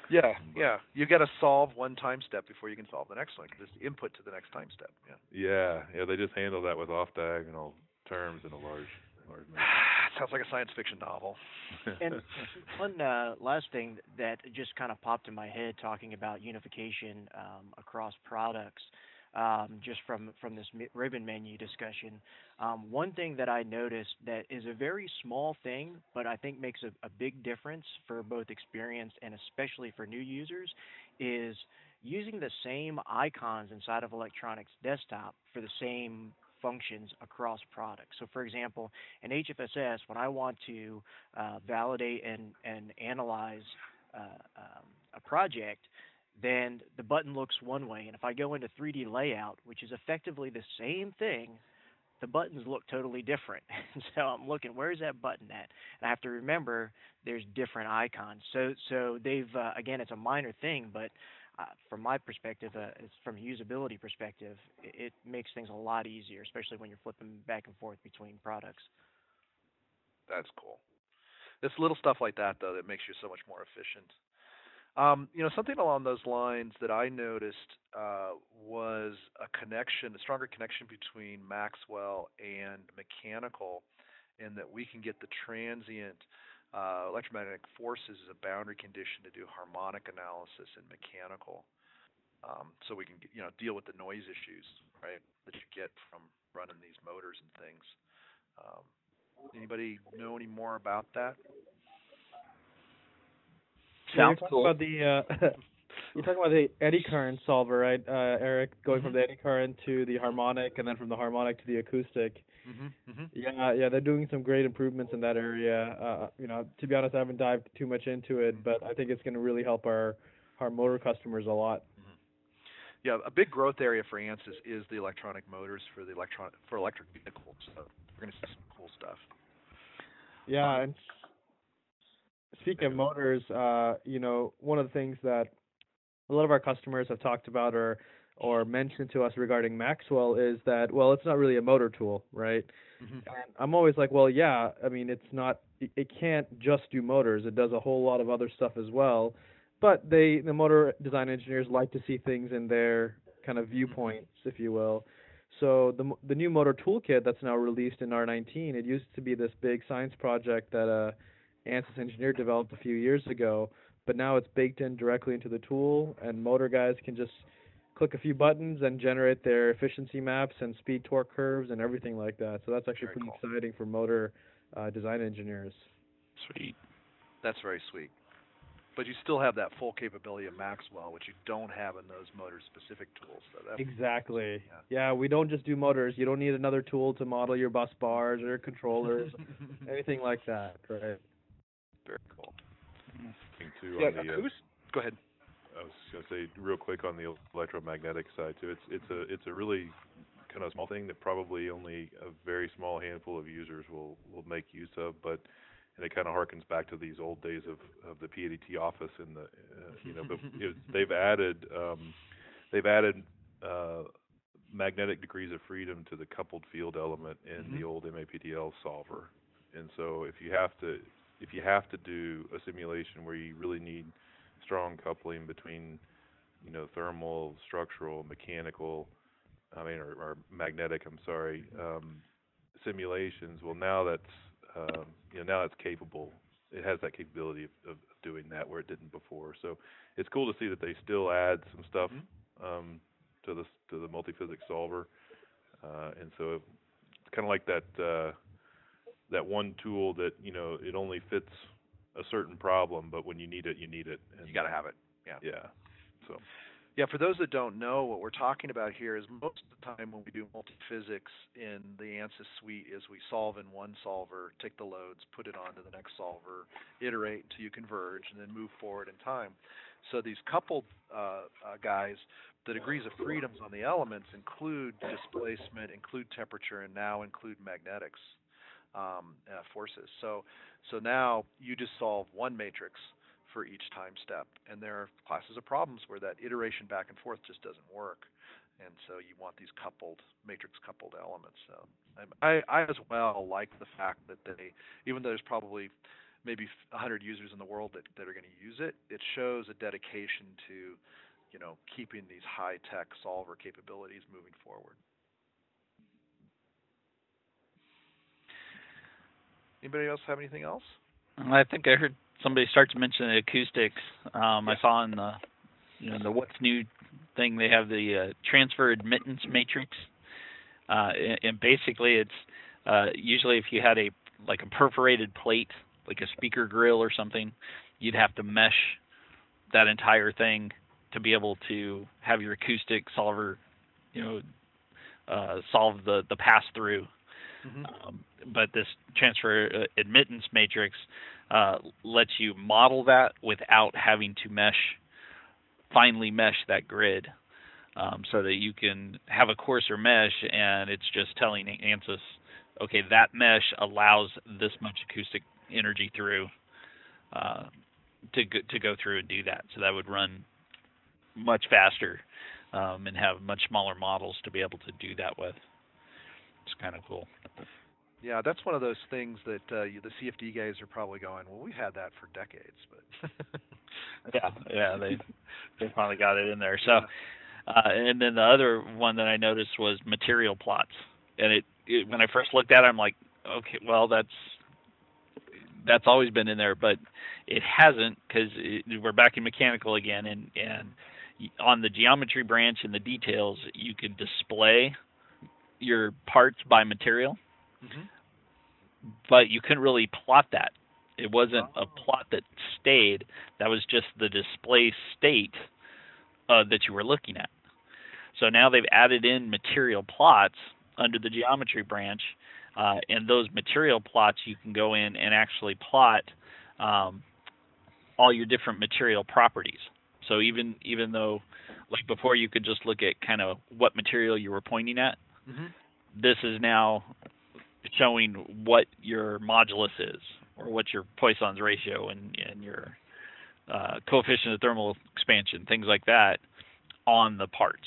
Yeah, yeah. You got to solve one time step before you can solve the next one, because it's the input to the next time step. Yeah. Yeah, yeah. They just handle that with off diagonal terms in a large, large matrix. Sounds like a science fiction novel. And one uh, last thing that just kind of popped in my head talking about unification um, across products, um, just from from this mi- ribbon menu discussion. Um, one thing that I noticed that is a very small thing, but I think makes a, a big difference for both experienced and especially for new users, is using the same icons inside of electronics desktop for the same functions across products. So, for example, in H F S S, when I want to uh, validate and, and analyze uh, um, a project, then the button looks one way. And if I go into three D layout, which is effectively the same thing, the buttons look totally different. So I'm looking, where's that button at? And I have to remember there's different icons. So so they've uh, again, it's a minor thing, but uh, from my perspective, uh, it's from a usability perspective, it, it makes things a lot easier, especially when you're flipping back and forth between products. That's cool. It's little stuff like that, though, that makes you so much more efficient. Um, you know, something along those lines that I noticed uh, was a connection, a stronger connection between Maxwell and mechanical, in that we can get the transient uh, electromagnetic forces as a boundary condition to do harmonic analysis in mechanical. Um, so we can, you know, deal with the noise issues, right, that you get from running these motors and things. Um, anybody know any more about that? Yeah, you're talking about the uh, you're talking about the eddy current solver, right, uh, Eric? Going mm-hmm. from the eddy current to the harmonic, and then from the harmonic to the acoustic. Mm-hmm. Mm-hmm. Yeah, yeah, they're doing some great improvements in that area. Uh, you know, to be honest, I haven't dived too much into it, but I think it's going to really help our our motor customers a lot. Mm-hmm. Yeah, a big growth area for ANSYS is the electronic motors for the electron for electric vehicles. So we're going to see some cool stuff. Yeah, and speaking of motors, uh, you know, one of the things that a lot of our customers have talked about or or mentioned to us regarding Maxwell is that, well, it's not really a motor tool, right? Mm-hmm. And I'm always like, well, yeah, I mean, it's not, it, it can't just do motors. It does a whole lot of other stuff as well. But they, the motor design engineers like to see things in their kind of viewpoints, if you will. So the the new motor toolkit that's now released in R nineteen, it used to be this big science project that a ANSYS engineer developed a few years ago, but now it's baked in directly into the tool, and motor guys can just click a few buttons and generate their efficiency maps and speed torque curves and everything like that. So that's actually Very pretty cool. exciting for motor uh, design engineers. Sweet. That's very sweet. But you still have that full capability of Maxwell, which you don't have in those motor-specific tools. So that's, Exactly. Yeah. Yeah, we don't just do motors. You don't need another tool to model your bus bars or your controllers, anything like that, right? Very cool. Thing too Yeah, on the, uh, who's, go ahead. I was going to say real quick on the electromagnetic side too. It's it's a it's a really kind of small thing that probably only a very small handful of users will will make use of, but and it kind of harkens back to these old days of, of the P A D T office in the uh, you know, but it, they've added um, they've added uh, magnetic degrees of freedom to the coupled field element in Mm-hmm. the old M A P T L solver, and so if you have to if you have to do a simulation where you really need strong coupling between, you know, thermal, structural, mechanical, I mean, or, or magnetic, I'm sorry, um, simulations, well, now that's, um, you know, now it's capable. It has that capability of, of doing that where it didn't before. So it's cool to see that they still add some stuff um, to the to the multiphysics solver, uh, and so it's kind of like that. Uh, that one tool that, you know, it only fits a certain problem, but when you need it, you need it. And You got to have it. Yeah. Yeah. So. Yeah, for those that don't know, what we're talking about here is most of the time when we do multiphysics in the ANSYS suite is we solve in one solver, take the loads, put it onto the next solver, iterate until you converge, and then move forward in time. So these coupled uh, uh, guys, the degrees of freedoms on the elements include displacement, include temperature, and now include magnetics um, uh, forces. So, so now you just solve one matrix for each time step, and there are classes of problems where that iteration back and forth just doesn't work, and so you want these coupled matrix coupled elements. So I, I as well like the fact that they, even though there's probably maybe one hundred users in the world that, that are going to use it. It shows a dedication to, you know, keeping these high-tech solver capabilities moving forward. Anybody else have anything else? I think I heard somebody start to mention the acoustics. Um, Yeah. I saw in the, you know, the what's new thing, they have the uh, transfer admittance matrix, uh, and, and basically it's uh, usually if you had a like a perforated plate, like a speaker grill or something, you'd have to mesh that entire thing to be able to have your acoustic solver, you know, uh, solve the the pass through. Mm-hmm. Um, but this transfer uh, admittance matrix uh, lets you model that without having to mesh, finely mesh that grid, um, so that you can have a coarser mesh, and it's just telling ANSYS, okay, that mesh allows this much acoustic energy through uh, to go, to go through and do that. So that would run much faster um, and have much smaller models to be able to do that with. It's kind of cool. Yeah, that's one of those things that uh, you, the C F D guys are probably going, well, we've had that for decades, but yeah, yeah, they they finally got it in there. So, yeah. uh, and then the other one that I noticed was material plots, and it, it when I first looked at it, I'm like, okay, well that's that's always been in there, but it hasn't because we're back in mechanical again, and and on the geometry branch and the details, you can display your parts by material. Mm-hmm. But you couldn't really plot that. It wasn't a plot that stayed. That was just the display state uh, that you were looking at. So now they've added in material plots under the geometry branch, uh, and those material plots you can go in and actually plot um, all your different material properties. So even even though, like before, you could just look at kind of what material you were pointing at, Mm-hmm. this is now showing what your modulus is, or what your Poisson's ratio and, and your uh, coefficient of thermal expansion, things like that, on the parts,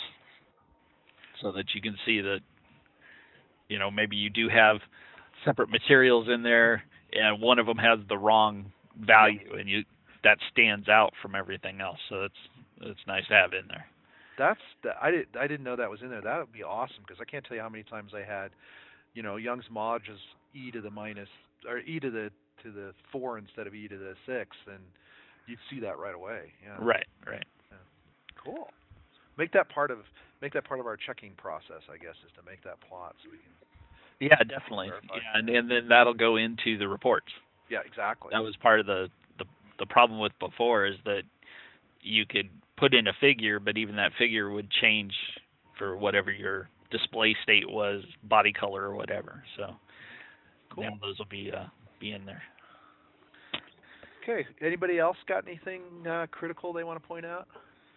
so that you can see that, you know, maybe you do have separate materials in there, and one of them has the wrong value, and you that stands out from everything else. So it's it's nice to have in there. That's the, I did I didn't know that was in there. That would be awesome because I can't tell you how many times I had, you know, Young's modulus e to the minus or e to the to the four instead of e to the six, and you'd see that right away. Yeah. Right, right. Yeah. Cool. Make that part of make that part of our checking process, I guess, is to make that plot so we can. Yeah, definitely. verify. Yeah, and, and then that'll go into the reports. Yeah, exactly. That was part of the, the the problem with before, is that you could put in a figure, but even that figure would change for whatever your display state was, body color or whatever. So Cool. now those will be uh, be in there. Okay. Anybody else got anything uh, critical they want to point out?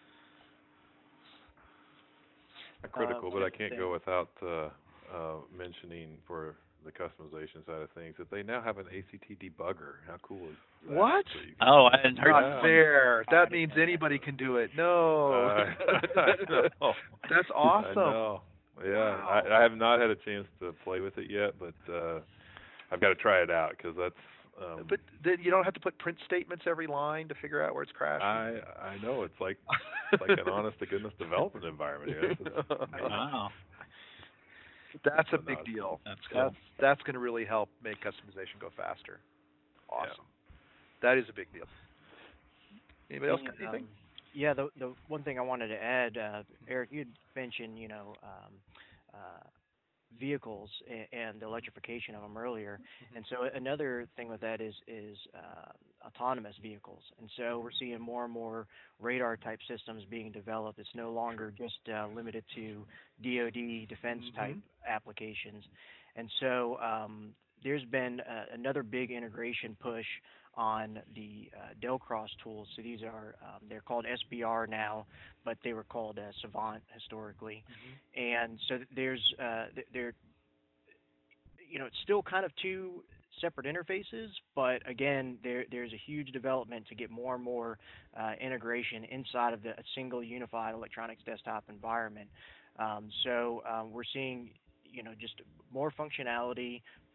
Not critical, Uh, but I can't thing. go without uh, uh, mentioning for the customization side of things that they now have an A C T debugger. How cool is that? What? So you can- Oh, I hadn't heard Not Yeah. fair. That means anybody can do it. No. Uh, I know. That's awesome. I know. Yeah, Wow. I, I have not had a chance to play with it yet, but uh, I've got to try it out because that's. Um, But then you don't have to put print statements every line to figure out where it's crashing. I I know it's like it's like an honest to goodness development environment here. This is amazing. Wow, That's a So big no, deal. that's cool. That's that's going to really help make customization go faster. Awesome. That is a big deal. Anybody else got And, anything? um, yeah, the the one thing I wanted to add, uh, Eric, you'd mentioned, you know, um, uh, vehicles and, and the electrification of them earlier, and so another thing with that is is uh, autonomous vehicles, and so we're seeing more and more radar type systems being developed. It's no longer just uh, limited to D O D defense type applications, and so um, there's been uh, another big integration push on the uh, Delcross tools. So these are um, they're called S B R now, but they were called uh, Savant historically. And so th- there's uh, th- they're you know it's still kind of two separate interfaces, but again there there's a huge development to get more and more uh, integration inside of the, a single unified electronics desktop environment. Um, so um, we're seeing you know just more functionality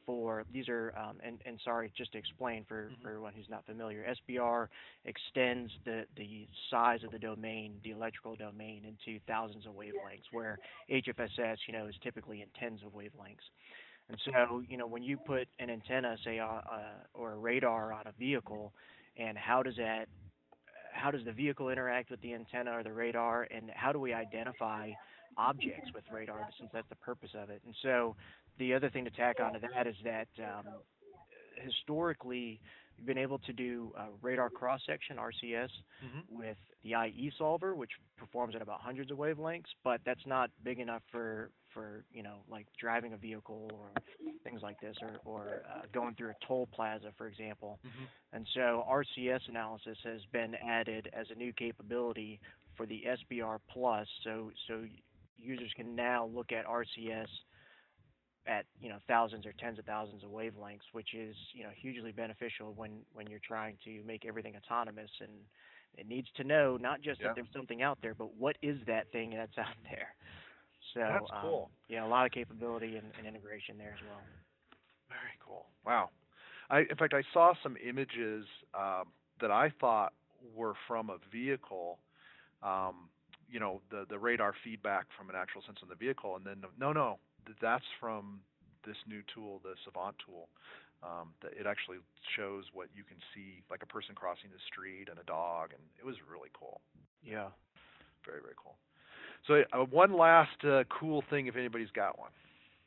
for these are um, and and sorry, just to explain for, Mm-hmm. for everyone who's not familiar, S B R extends the the size of the domain, the electrical domain, into thousands of wavelengths, where H F S S, you know, is typically in tens of wavelengths. And so, you know, when you put an antenna, say, uh, uh, or a radar on a vehicle, and how does that how does the vehicle interact with the antenna or the radar, and how do we identify objects with radar, since that's the purpose of it? And so the other thing to tack onto that is that um, historically we've been able to do uh, radar cross section R C S Mm-hmm. with the I E solver, which performs at about hundreds of wavelengths, but that's not big enough for for you know like driving a vehicle or things like this, or or uh, going through a toll plaza, for example. Mm-hmm. And so R C S analysis has been added as a new capability for the S B R Plus. So so users can now look at R C S at you know thousands or tens of thousands of wavelengths, which is you know hugely beneficial when when you're trying to make everything autonomous, and it needs to know not just Yeah. that there's something out there, but what is that thing that's out there. So That's um, cool. yeah, a lot of capability and, and integration there as well. Very cool. Wow. I, in fact, I saw some images um, that I thought were from a vehicle. Um, you know, the the radar feedback from an actual sense on the vehicle, and then no, no, th- that's from this new tool, the Savant tool. Um, that it actually shows what you can see, like a person crossing the street and a dog, and it was really cool. Yeah. Very, very cool. So uh, one last uh, cool thing, if anybody's got one.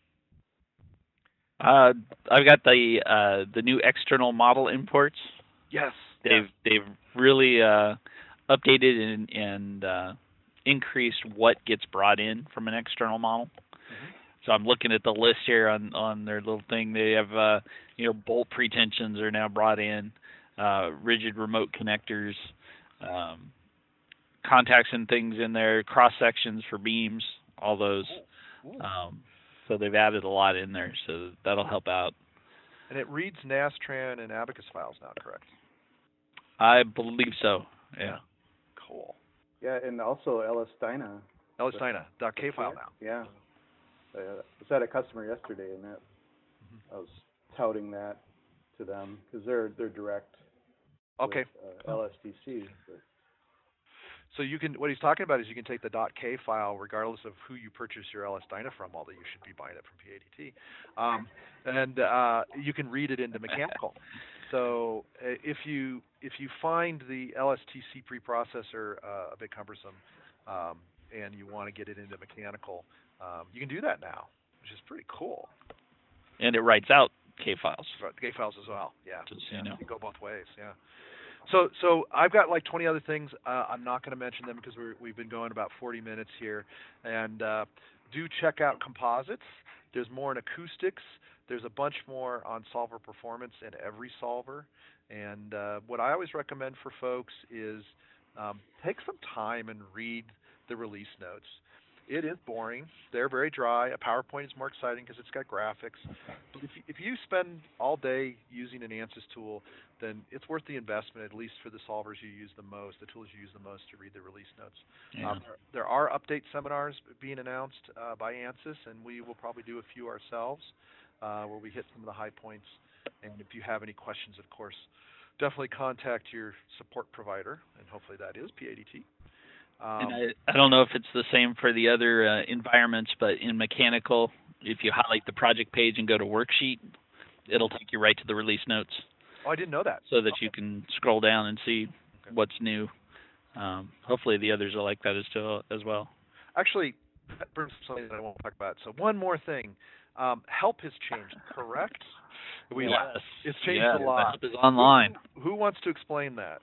Uh, I've got the uh, the new external model imports. Yes. They've yes. they've really uh, updated and, and uh, increased what gets brought in from an external model. Mm-hmm. So I'm looking at the list here on, on their little thing. They have uh, you know bolt pretensions are now brought in, uh, rigid remote connectors, um, contacts and things in there, cross sections for beams, all those. Ooh. Ooh. Um, so they've added a lot in there, so that'll help out. And it reads Nastran and Abacus files now, correct? I believe so. Yeah. Cool. Yeah, and also Ellis Dyna. Ellis Dyna, .k file now. Yeah. Uh, I was at a customer yesterday, and that Mm-hmm. I was touting that to them because they're they're direct. Okay. With, uh, L S D C. But So you can, what he's talking about is you can take the .k file regardless of who you purchase your Ellis Dyna from, although you should be buying it from P A D T, um, and uh, you can read it into mechanical. So uh, if you if you find the L S T C preprocessor uh, a bit cumbersome, um, and you want to get it into mechanical, um, you can do that now, which is pretty cool. And it writes out K files. K files as well, yeah. Just so yeah. you know. You go both ways, yeah. So, so I've got like twenty other things. Uh, I'm not going to mention them because we're, we've been going about forty minutes here. And uh, do check out composites. There's more in acoustics. There's a bunch more on solver performance in every solver. And uh, what I always recommend for folks is um, take some time and read the release notes. It is boring. They're very dry. A PowerPoint is more exciting because it's got graphics. But if you, if you spend all day using an ANSYS tool, then it's worth the investment, at least for the solvers you use the most, the tools you use the most to read the release notes. Yeah. Um, there, there are update seminars being announced uh, by ANSYS, and we will probably do a few ourselves uh, where we hit some of the high points. And if you have any questions, of course, definitely contact your support provider, and hopefully that is P A D T. Um, and I, I don't know if it's the same for the other uh, environments, but in mechanical, if you highlight the project page and go to worksheet, it'll take you right to the release notes. Oh, I didn't know that. So that okay. you can scroll down and see okay. what's new. Um, hopefully the others are like that as, to, as well. Actually, that brings up something that I won't talk about. So one more thing. Um, help has changed, correct? We, yes. It's changed yes. a lot. Help is online. Who, who wants to explain that?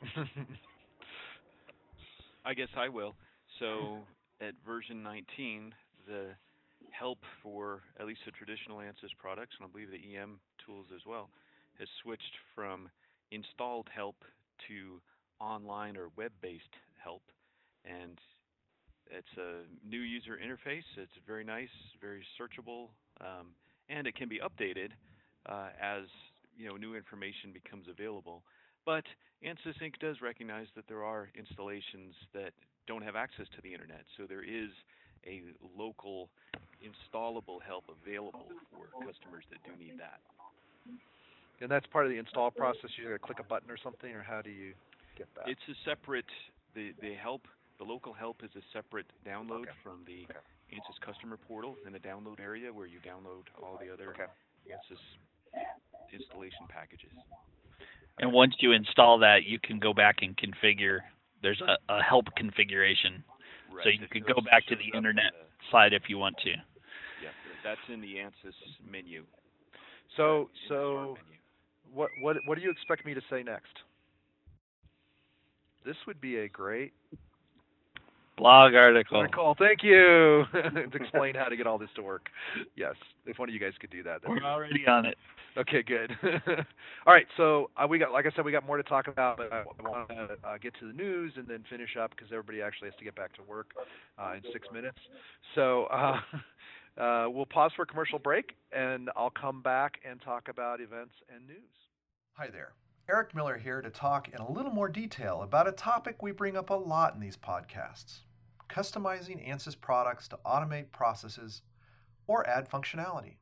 I guess I will. So at version nineteen, the help for at least the traditional ANSYS products, and I believe the E M tools as well, has switched from installed help to online or web-based help. And it's a new user interface. It's very nice, very searchable, um, and it can be updated uh, as you know new information becomes available. But ANSYS Incorporated does recognize that there are installations that don't have access to the internet, so there is a local installable help available for customers that do need that. And that's part of the install process. You gotta click a button or something, or how do you get that? It's a separate, the, the help, the local help is a separate download Okay. from the Okay. ANSYS customer portal in the download area where you download all the other Okay. ANSYS installation packages. And once you install that, you can go back and configure. There's a, a help configuration. Right. So you that could shows- go back to shows the up in internet the- side if you want to. Yeah, that's in the ANSYS menu. So, in the start so menu. what what what do you expect me to say next? This would be a great Blog article. article. Thank you to explain how to get all this to work. Yes, if one of you guys could do that. that'd We're be- already on it. Okay, good. All right, so uh, we got, like I said, we got more to talk about, but I, I want to uh, get to the news and then finish up because everybody actually has to get back to work uh, in six minutes. So uh, uh, we'll pause for a commercial break, and I'll come back and talk about events and news. Hi there. Eric Miller here to talk in a little more detail about a topic we bring up a lot in these podcasts: customizing ANSYS products to automate processes or add functionality.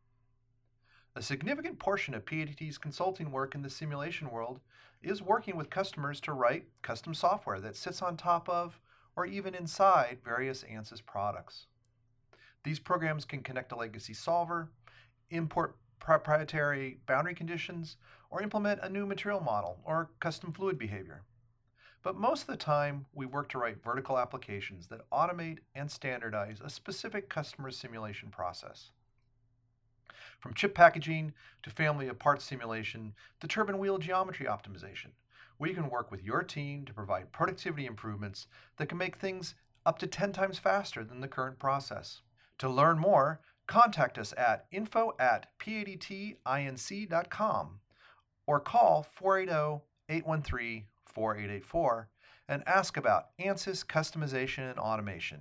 A significant portion of P A D T's consulting work in the simulation world is working with customers to write custom software that sits on top of or even inside various ANSYS products. These programs can connect a legacy solver, import proprietary boundary conditions, or implement a new material model or custom fluid behavior. But most of the time, we work to write vertical applications that automate and standardize a specific customer simulation process. From chip packaging to family of parts simulation to turbine wheel geometry optimization, we can work with your team to provide productivity improvements that can make things up to ten times faster than the current process. To learn more, contact us at info at p a d t inc dot com or call four eight zero, eight one three, four eight eight four and ask about ANSYS customization and automation.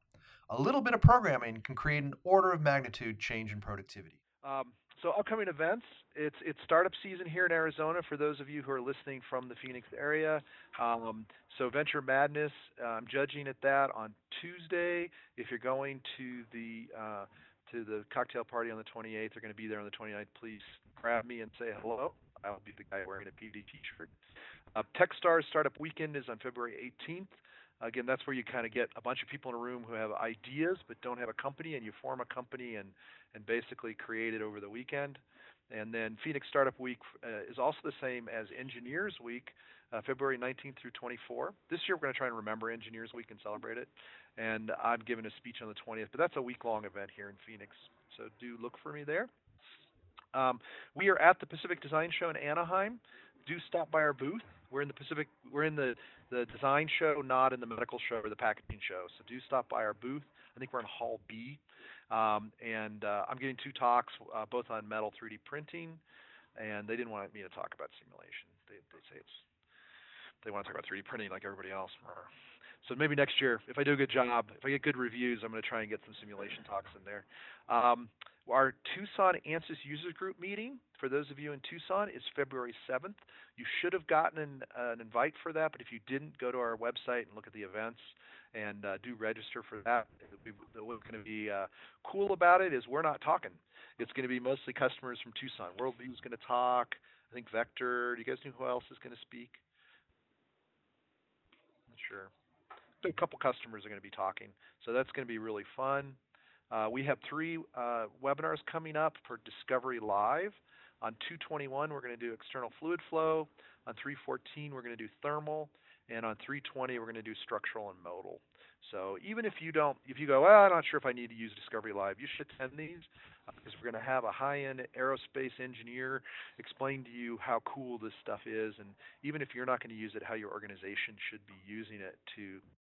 A little bit of programming can create an order of magnitude change in productivity. Um, so upcoming events, it's it's startup season here in Arizona for those of you who are listening from the Phoenix area. Um, so Venture Madness, uh, I'm judging at that on Tuesday. If you're going to the uh, to the cocktail party on the twenty-eighth, they're going to be there on the twenty-ninth. Please grab me and say hello. I'll be the guy wearing a P D t-shirt. Uh, Techstars Startup Weekend is on February eighteenth. Again, that's where you kind of get a bunch of people in a room who have ideas but don't have a company, and you form a company and, and basically create it over the weekend. And then Phoenix Startup Week uh, is also the same as Engineers Week, uh, February nineteenth through twenty-fourth. This year we're going to try and remember Engineers Week and celebrate it. And I'm giving a speech on the twentieth, but that's a week-long event here in Phoenix. So do look for me there. Um, we are at the Pacific Design Show in Anaheim. Do stop by our booth. We're in the Pacific. We're in the, the design show, not in the medical show or the packaging show. So do stop by our booth. I think we're in Hall B, um, and uh, I'm getting two talks, uh, both on metal three D printing, and they didn't want me to talk about simulation. They, they say it's they want to talk about three D printing like everybody else. So maybe next year, if I do a good job, if I get good reviews, I'm going to try and get some simulation talks in there. Um, our Tucson ANSYS User Group meeting, for those of you in Tucson, is February seventh. You should have gotten an, uh, an invite for that, but if you didn't, go to our website and look at the events and uh, do register for that. What's going to be uh, cool about it is we're not talking. It's going to be mostly customers from Tucson. Worldview is going to talk. I think Vector. Do you guys know who else is going to speak? Not sure. A couple customers are going to be talking, so that's going to be really fun. Uh, we have three uh, webinars coming up for Discovery Live. On two twenty-one, we're going to do external fluid flow. On three fourteen, we're going to do thermal. And on three twenty, we're going to do structural and modal. So even if you don't, if you go, well, I'm not sure if I need to use Discovery Live, you should attend these uh, because we're going to have a high-end aerospace engineer explain to you how cool this stuff is, and even if you're not going to use it, how your organization should be using it to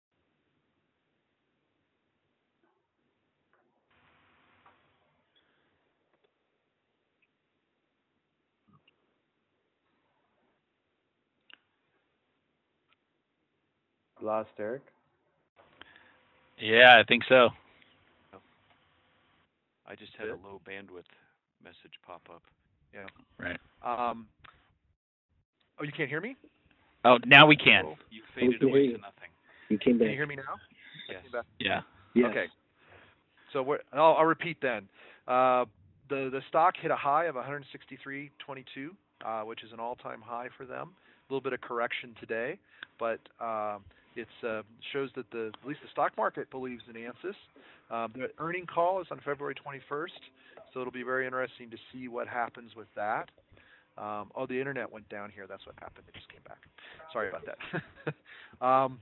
Lost Eric? Yeah, I think so. I just had a low bandwidth message pop up. Yeah. Right. Um, oh, you can't hear me? Oh, now we can. Oh, you faded away to nothing. You came back. Can you hear me now? Yes. I came back. Yeah. Yes. Okay. So we're, I'll, I'll repeat then. Uh, the the stock hit a high of one sixty-three twenty-two, uh, which is an all-time high for them. A little bit of correction today, but uh, it uh, shows that the at least the stock market believes in ANSYS. Uh, the earning call is on February twenty-first, so it'll be very interesting to see what happens with that. Um, oh, the internet went down here. That's what happened. It just came back. Sorry about that. um,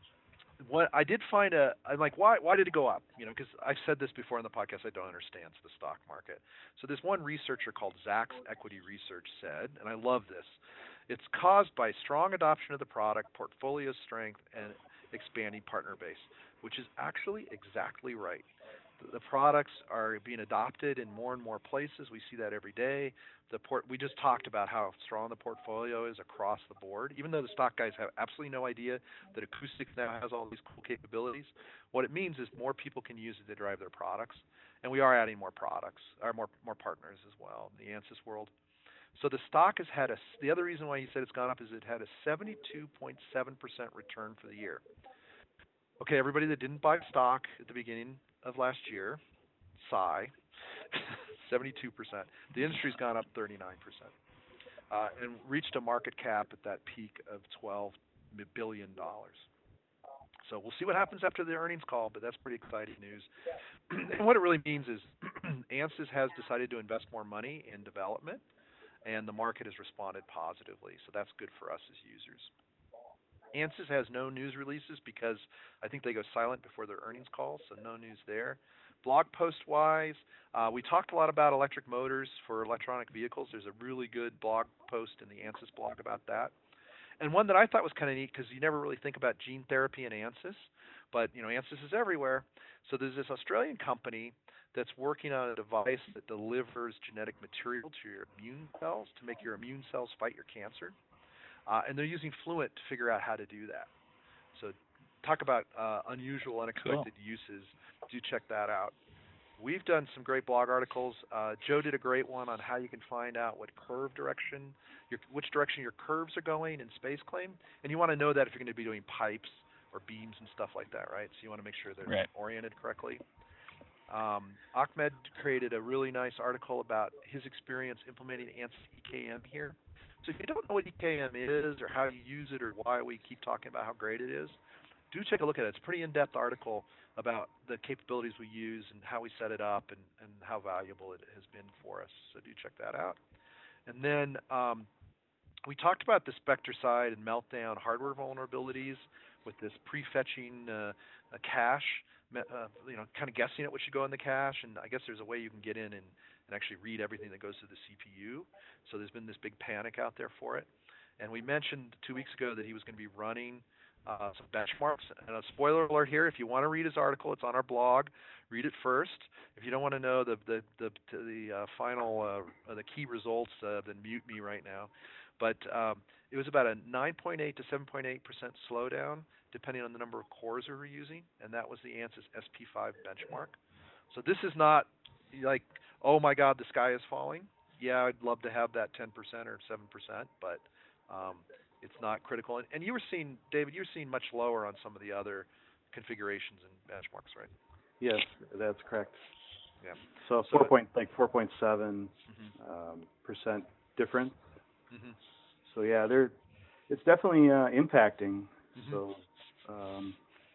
what I did find a, I'm like, why why did it go up? You know, because I've said this before in the podcast. I don't understand the stock market. So this one researcher called Zacks Equity Research said, and I love this, it's caused by strong adoption of the product, portfolio strength, and expanding partner base, which is actually exactly right. The products are being adopted in more and more places. We see that every day. The port, we just talked about how strong the portfolio is across the board. Even though the stock guys have absolutely no idea that Acoustics now has all these cool capabilities, what it means is more people can use it to drive their products, and we are adding more products, or more more partners as well in the ANSYS world. So the stock has had a. The other reason why he said it's gone up is it had a seventy-two point seven percent return for the year. Okay, everybody that didn't buy stock at the beginning of last year, sigh, seventy-two percent. The industry's gone up thirty-nine percent uh, and reached a market cap at that peak of twelve billion dollars. So we'll see what happens after the earnings call, but that's pretty exciting news. And what it really means is ANSYS has decided to invest more money in development, and the market has responded positively. So that's good for us as users. ANSYS has no news releases because I think they go silent before their earnings calls, so no news there. Blog post-wise, uh, we talked a lot about electric motors for electronic vehicles. There's a really good blog post in the ANSYS blog about that. And one that I thought was kind of neat because you never really think about gene therapy in ANSYS, but you know ANSYS is everywhere. So there's this Australian company that's working on a device that delivers genetic material to your immune cells to make your immune cells fight your cancer. Uh, and they're using Fluent to figure out how to do that. So talk about uh, unusual, unexpected cool. uses. Do check that out. We've done some great blog articles. Uh, Joe did a great one on how you can find out what curve direction, your, which direction your curves are going in SpaceClaim. And you want to know that if you're going to be doing pipes or beams and stuff like that, right? So you want to make sure they're right. oriented correctly. Um, Ahmed created a really nice article about his experience implementing ANSYS E K M here. So if you don't know what E K M is or how you use it or why we keep talking about how great it is, do take a look at it. It's a pretty in-depth article about the capabilities we use and how we set it up and, and how valuable it has been for us. So do check that out. And then um, we talked about the Spectre side and Meltdown hardware vulnerabilities with this prefetching uh, a cache, uh, you know, kind of guessing at what should go in the cache. And I guess there's a way you can get in and, and actually read everything that goes to the C P U. So there's been this big panic out there for it. And we mentioned two weeks ago that he was going to be running uh, some benchmarks. And a spoiler alert here, if you want to read his article, it's on our blog. Read it first. If you don't want to know the the the, the uh, final uh, the key results, uh, then mute me right now. But um, it was about a nine point eight to seven point eight percent slowdown, depending on the number of cores we were using, and that was the ANSYS S P five benchmark. So this is not like, oh my God, the sky is falling. Yeah, I'd love to have that ten percent or seven percent, but um, it's not critical. And, and you were seeing, David, you were seeing much lower on some of the other configurations and benchmarks, right? Yes, that's correct. Yeah. So, so four point like four point seven mm-hmm. um, percent difference. Mm-hmm. So yeah, they're it's definitely uh, impacting. Mm-hmm. So um,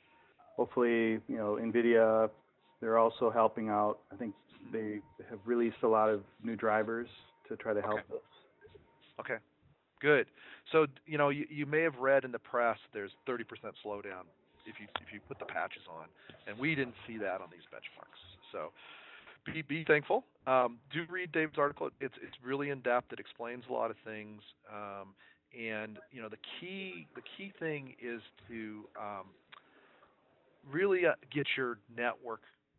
hopefully, you know, NVIDIA, they're also helping out. I think they have released a lot of new drivers to try to help okay. us. Okay, good. So you know, you, you may have read in the press there's thirty percent slowdown if you if you put the patches on, and we didn't see that on these benchmarks. So be be thankful. Um, do read David's article. It's it's really in depth. It explains a lot of things. Um, and you know, the key the key thing is to um, really uh, get your network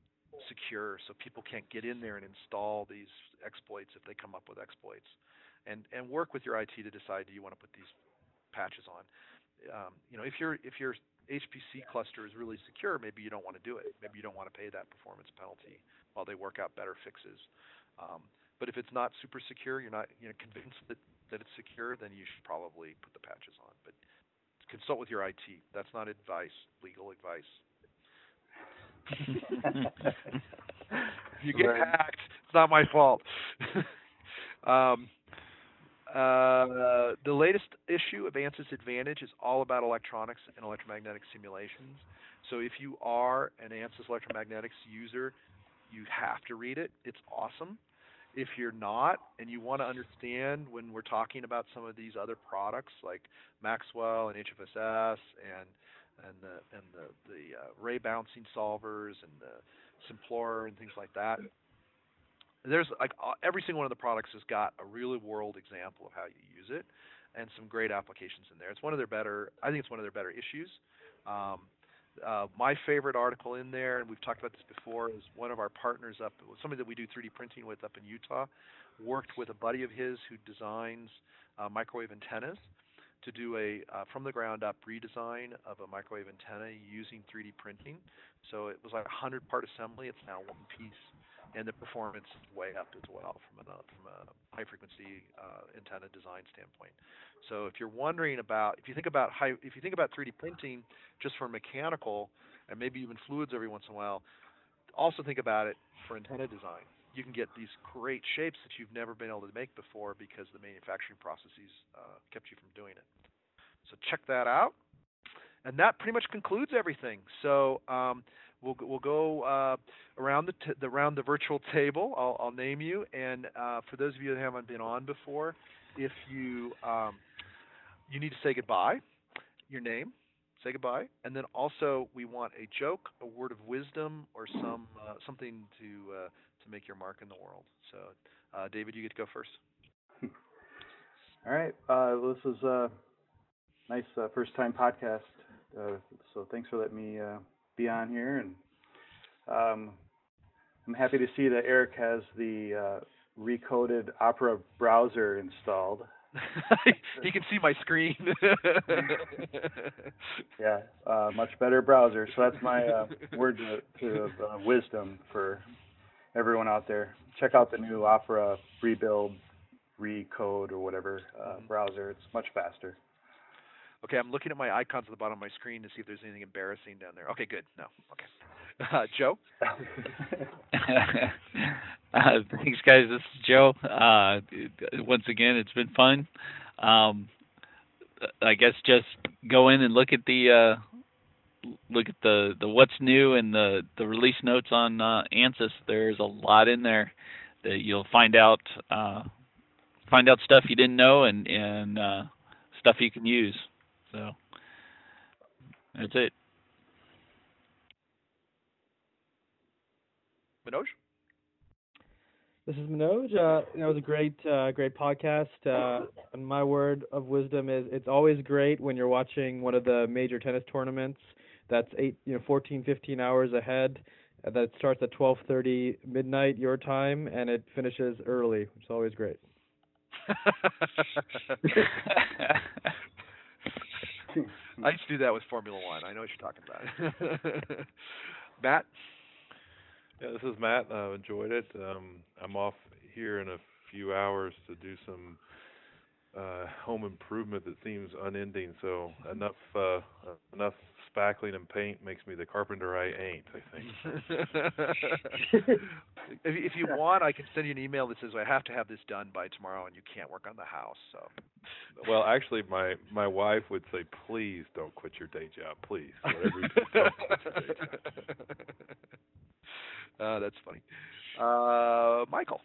secure so people can't get in there and install these exploits if they come up with exploits, and and work with your I T to decide, do you want to put these patches on. Um, you know, if your if your H P C cluster is really secure, maybe you don't want to do it. Maybe you don't want to pay that performance penalty while they work out better fixes. Um, but if it's not super secure, you're not you know convinced that, that it's secure, then you should probably put the patches on. But consult with your I T. That's not advice, legal advice. You get Right. hacked. It's not my fault. um, uh, the latest issue of ANSYS Advantage is all about electronics and electromagnetic simulations. So if you are an ANSYS electromagnetics user, you have to read it. It's awesome. If you're not and you want to understand when we're talking about some of these other products like Maxwell and H F S S and and the and the the uh, ray bouncing solvers and the Simplorer and things like that, there's like uh, every single one of the products has got a real world example of how you use it and some great applications in there. It's one of their better, I think it's one of their better issues. Um, uh, my favorite article in there, and we've talked about this before, is one of our partners up, somebody that we do three D printing with up in Utah, worked with a buddy of his who designs uh, microwave antennas to do a uh, from the ground up redesign of a microwave antenna using three D printing. So it was like a hundred part assembly. It's now one piece, and the performance is way up as well from a from a high frequency uh, antenna design standpoint. So if you're wondering about, if you think about high, if you think about three D printing just for mechanical and maybe even fluids every once in a while, also think about it for antenna design. You can get these great shapes that you've never been able to make before because the manufacturing processes uh, kept you from doing it. So check that out. And that pretty much concludes everything. So um, we'll we'll go uh, around the, t- the around the virtual table. I'll, I'll name you, and uh, for those of you that haven't been on before, if you um, you need to say goodbye, your name, say goodbye, and then also we want a joke, a word of wisdom, or some uh, something to uh, to make your mark in the world. So, uh, David, you get to go first. All right. Uh, well, this is a nice uh, first-time podcast, uh, so thanks for letting me uh, be on here. And um, I'm happy to see that Eric has the uh, recoded Opera browser installed. He can see my screen. Yeah, uh, much better browser. So that's my uh, word to, to uh, wisdom for everyone out there. Check out the new Opera rebuild, recode, or whatever uh, mm-hmm. browser. It's much faster. Okay, I'm looking at my icons at the bottom of my screen to see if there's anything embarrassing down there. Okay, good. No. Okay. Uh, Joe? uh, thanks, guys. This is Joe. Uh, once again, it's been fun. Um, I guess just go in and look at the uh, look at the, the what's new and the, the release notes on uh, ANSYS. There's a lot in there that you'll find out uh, find out stuff you didn't know and and uh, stuff you can use. So that's it. Manoj? This is Manoj. Uh, you know, it was a great, uh, great podcast. Uh, and my word of wisdom is, it's always great when you're watching one of the major tennis tournaments that's eight, you know, fourteen, fifteen hours ahead. Uh, that starts at twelve thirty midnight your time, and it finishes early, which is always great. I used to do that with Formula One. I know what you're talking about. Matt? Yeah, this is Matt. I uh, enjoyed it. Um, I'm off here in a few hours to do some uh, home improvement that seems unending. So enough uh, enough spackling and paint makes me the carpenter I ain't, I think. if, if you want, I can send you an email that says I have to have this done by tomorrow, and you can't work on the house. So. Well, actually, my, my wife would say, please don't quit your day job. Please. Whatever you do, don't quit your day job. Uh, that's funny. Uh, Michael.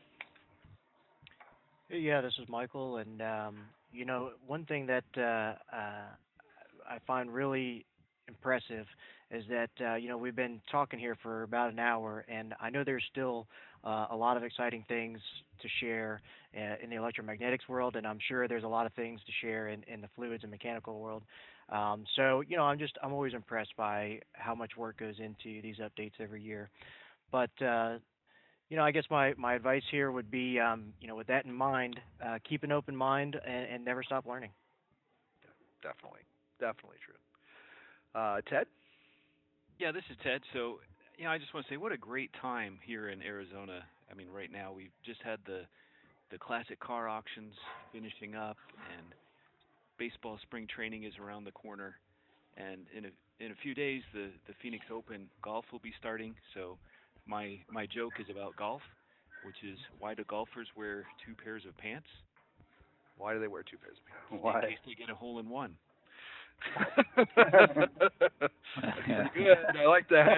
Yeah, this is Michael, and um, you know, one thing that uh, uh, I find really impressive is that uh, you know, we've been talking here for about an hour, and I know there's still uh, a lot of exciting things to share uh, in the electromagnetics world, and I'm sure there's a lot of things to share in, in the fluids and mechanical world. Um, so you know, I'm just I'm always impressed by how much work goes into these updates every year. But, uh, you know, I guess my, my advice here would be, um, you know, with that in mind, uh, keep an open mind and, and never stop learning. Yeah, definitely. Definitely true. Uh, Ted? Yeah, this is Ted. So, you know, I just want to say what a great time here in Arizona. I mean, right now we've just had the, the classic car auctions finishing up, and baseball spring training is around the corner. And in a in a few days, the, the Phoenix Open golf will be starting. So my my joke is about golf, which is why do golfers wear two pairs of pants? Why do they wear two pairs of pants? Why? In case they get a hole in one. That's good. I like that.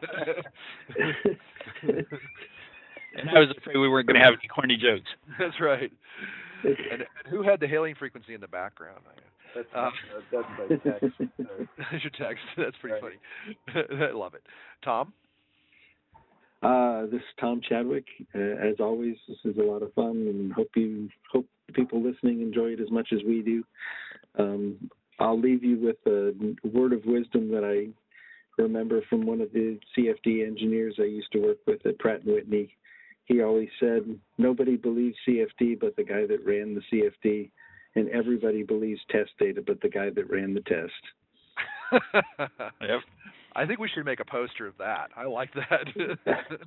And I was afraid we weren't going to have any corny jokes. That's right. And, and who had the hailing frequency in the background? That's, uh, that's my text. That's your text. That's pretty Right. funny. I love it. Tom? Uh, this is Tom Chadwick. Uh, as always, this is a lot of fun, and hope you hope the people listening enjoy it as much as we do. Um, I'll leave you with a word of wisdom that I remember from one of the C F D engineers I used to work with at Pratt and Whitney. He always said, "Nobody believes C F D but the guy that ran the C F D, and everybody believes test data but the guy that ran the test." Yep. I think we should make a poster of that. I like that.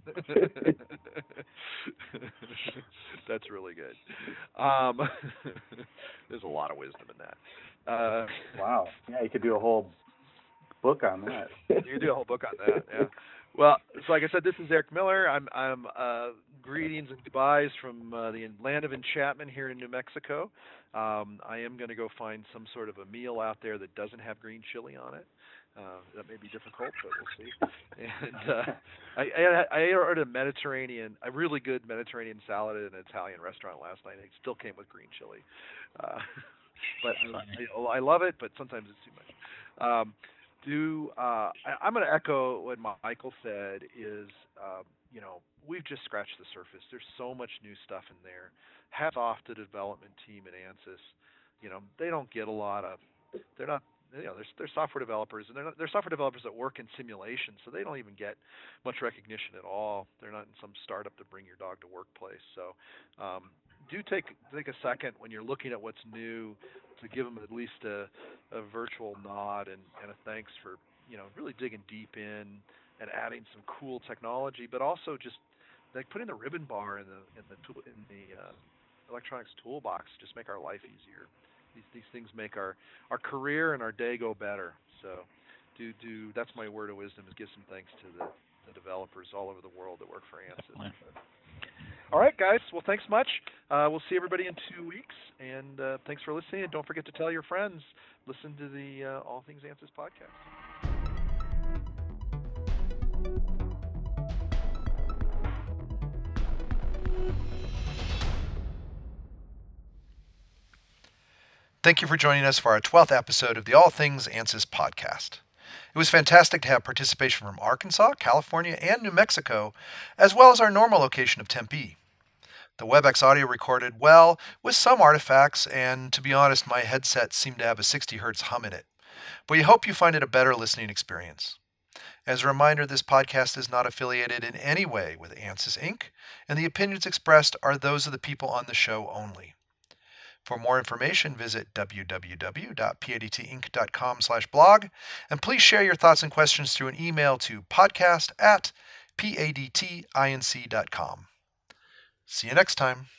That's really good. Um, there's a lot of wisdom in that. Uh, Wow. Yeah, you could do a whole book on that. you could do a whole book on that. Yeah. Well, so like I said, this is Eric Miller. I'm I'm uh, greetings and goodbyes from uh, the land of enchantment here in New Mexico. Um, I am going to go find some sort of a meal out there that doesn't have green chili on it. Uh, that may be difficult, but we'll see. And uh, I, I, I ordered a Mediterranean, a really good Mediterranean salad at an Italian restaurant last night. It still came with green chili, uh, but I, I love it. But sometimes it's too much. Um, do uh, I, I'm going to echo what Michael said. Is um, you know we've just scratched the surface. There's so much new stuff in there. Hats off to the development team at ANSYS. You know they don't get a lot of. They're not. You know, they're, they're software developers, and they're, not, they're software developers that work in simulation, so they don't even get much recognition at all. They're not in some startup to bring your dog to workplace. So um, do take take a second when you're looking at what's new to give them at least a, a virtual nod and, and a thanks for you know really digging deep in and adding some cool technology, but also just like putting the ribbon bar in the in the tool, in the uh, electronics toolbox just make our life easier. These, these things make our, our career and our day go better. So do do that's my word of wisdom is give some thanks to the, the developers all over the world that work for ANSYS. All right, guys. Well, thanks much. Uh, we'll see everybody in two weeks. And uh, thanks for listening. And don't forget to tell your friends. Listen to the uh, All Things ANSYS podcast. Thank you for joining us for our twelfth episode of the All Things ANSYS podcast. It was fantastic to have participation from Arkansas, California, and New Mexico, as well as our normal location of Tempe. The WebEx audio recorded well with some artifacts, and to be honest, my headset seemed to have a sixty hertz hum in it. But we hope you find it a better listening experience. As a reminder, this podcast is not affiliated in any way with ANSYS Incorporated, and the opinions expressed are those of the people on the show only. For more information, visit w w w dot p a d t inc dot com slash blog, and please share your thoughts and questions through an email to podcast at p a d t inc dot com. See you next time.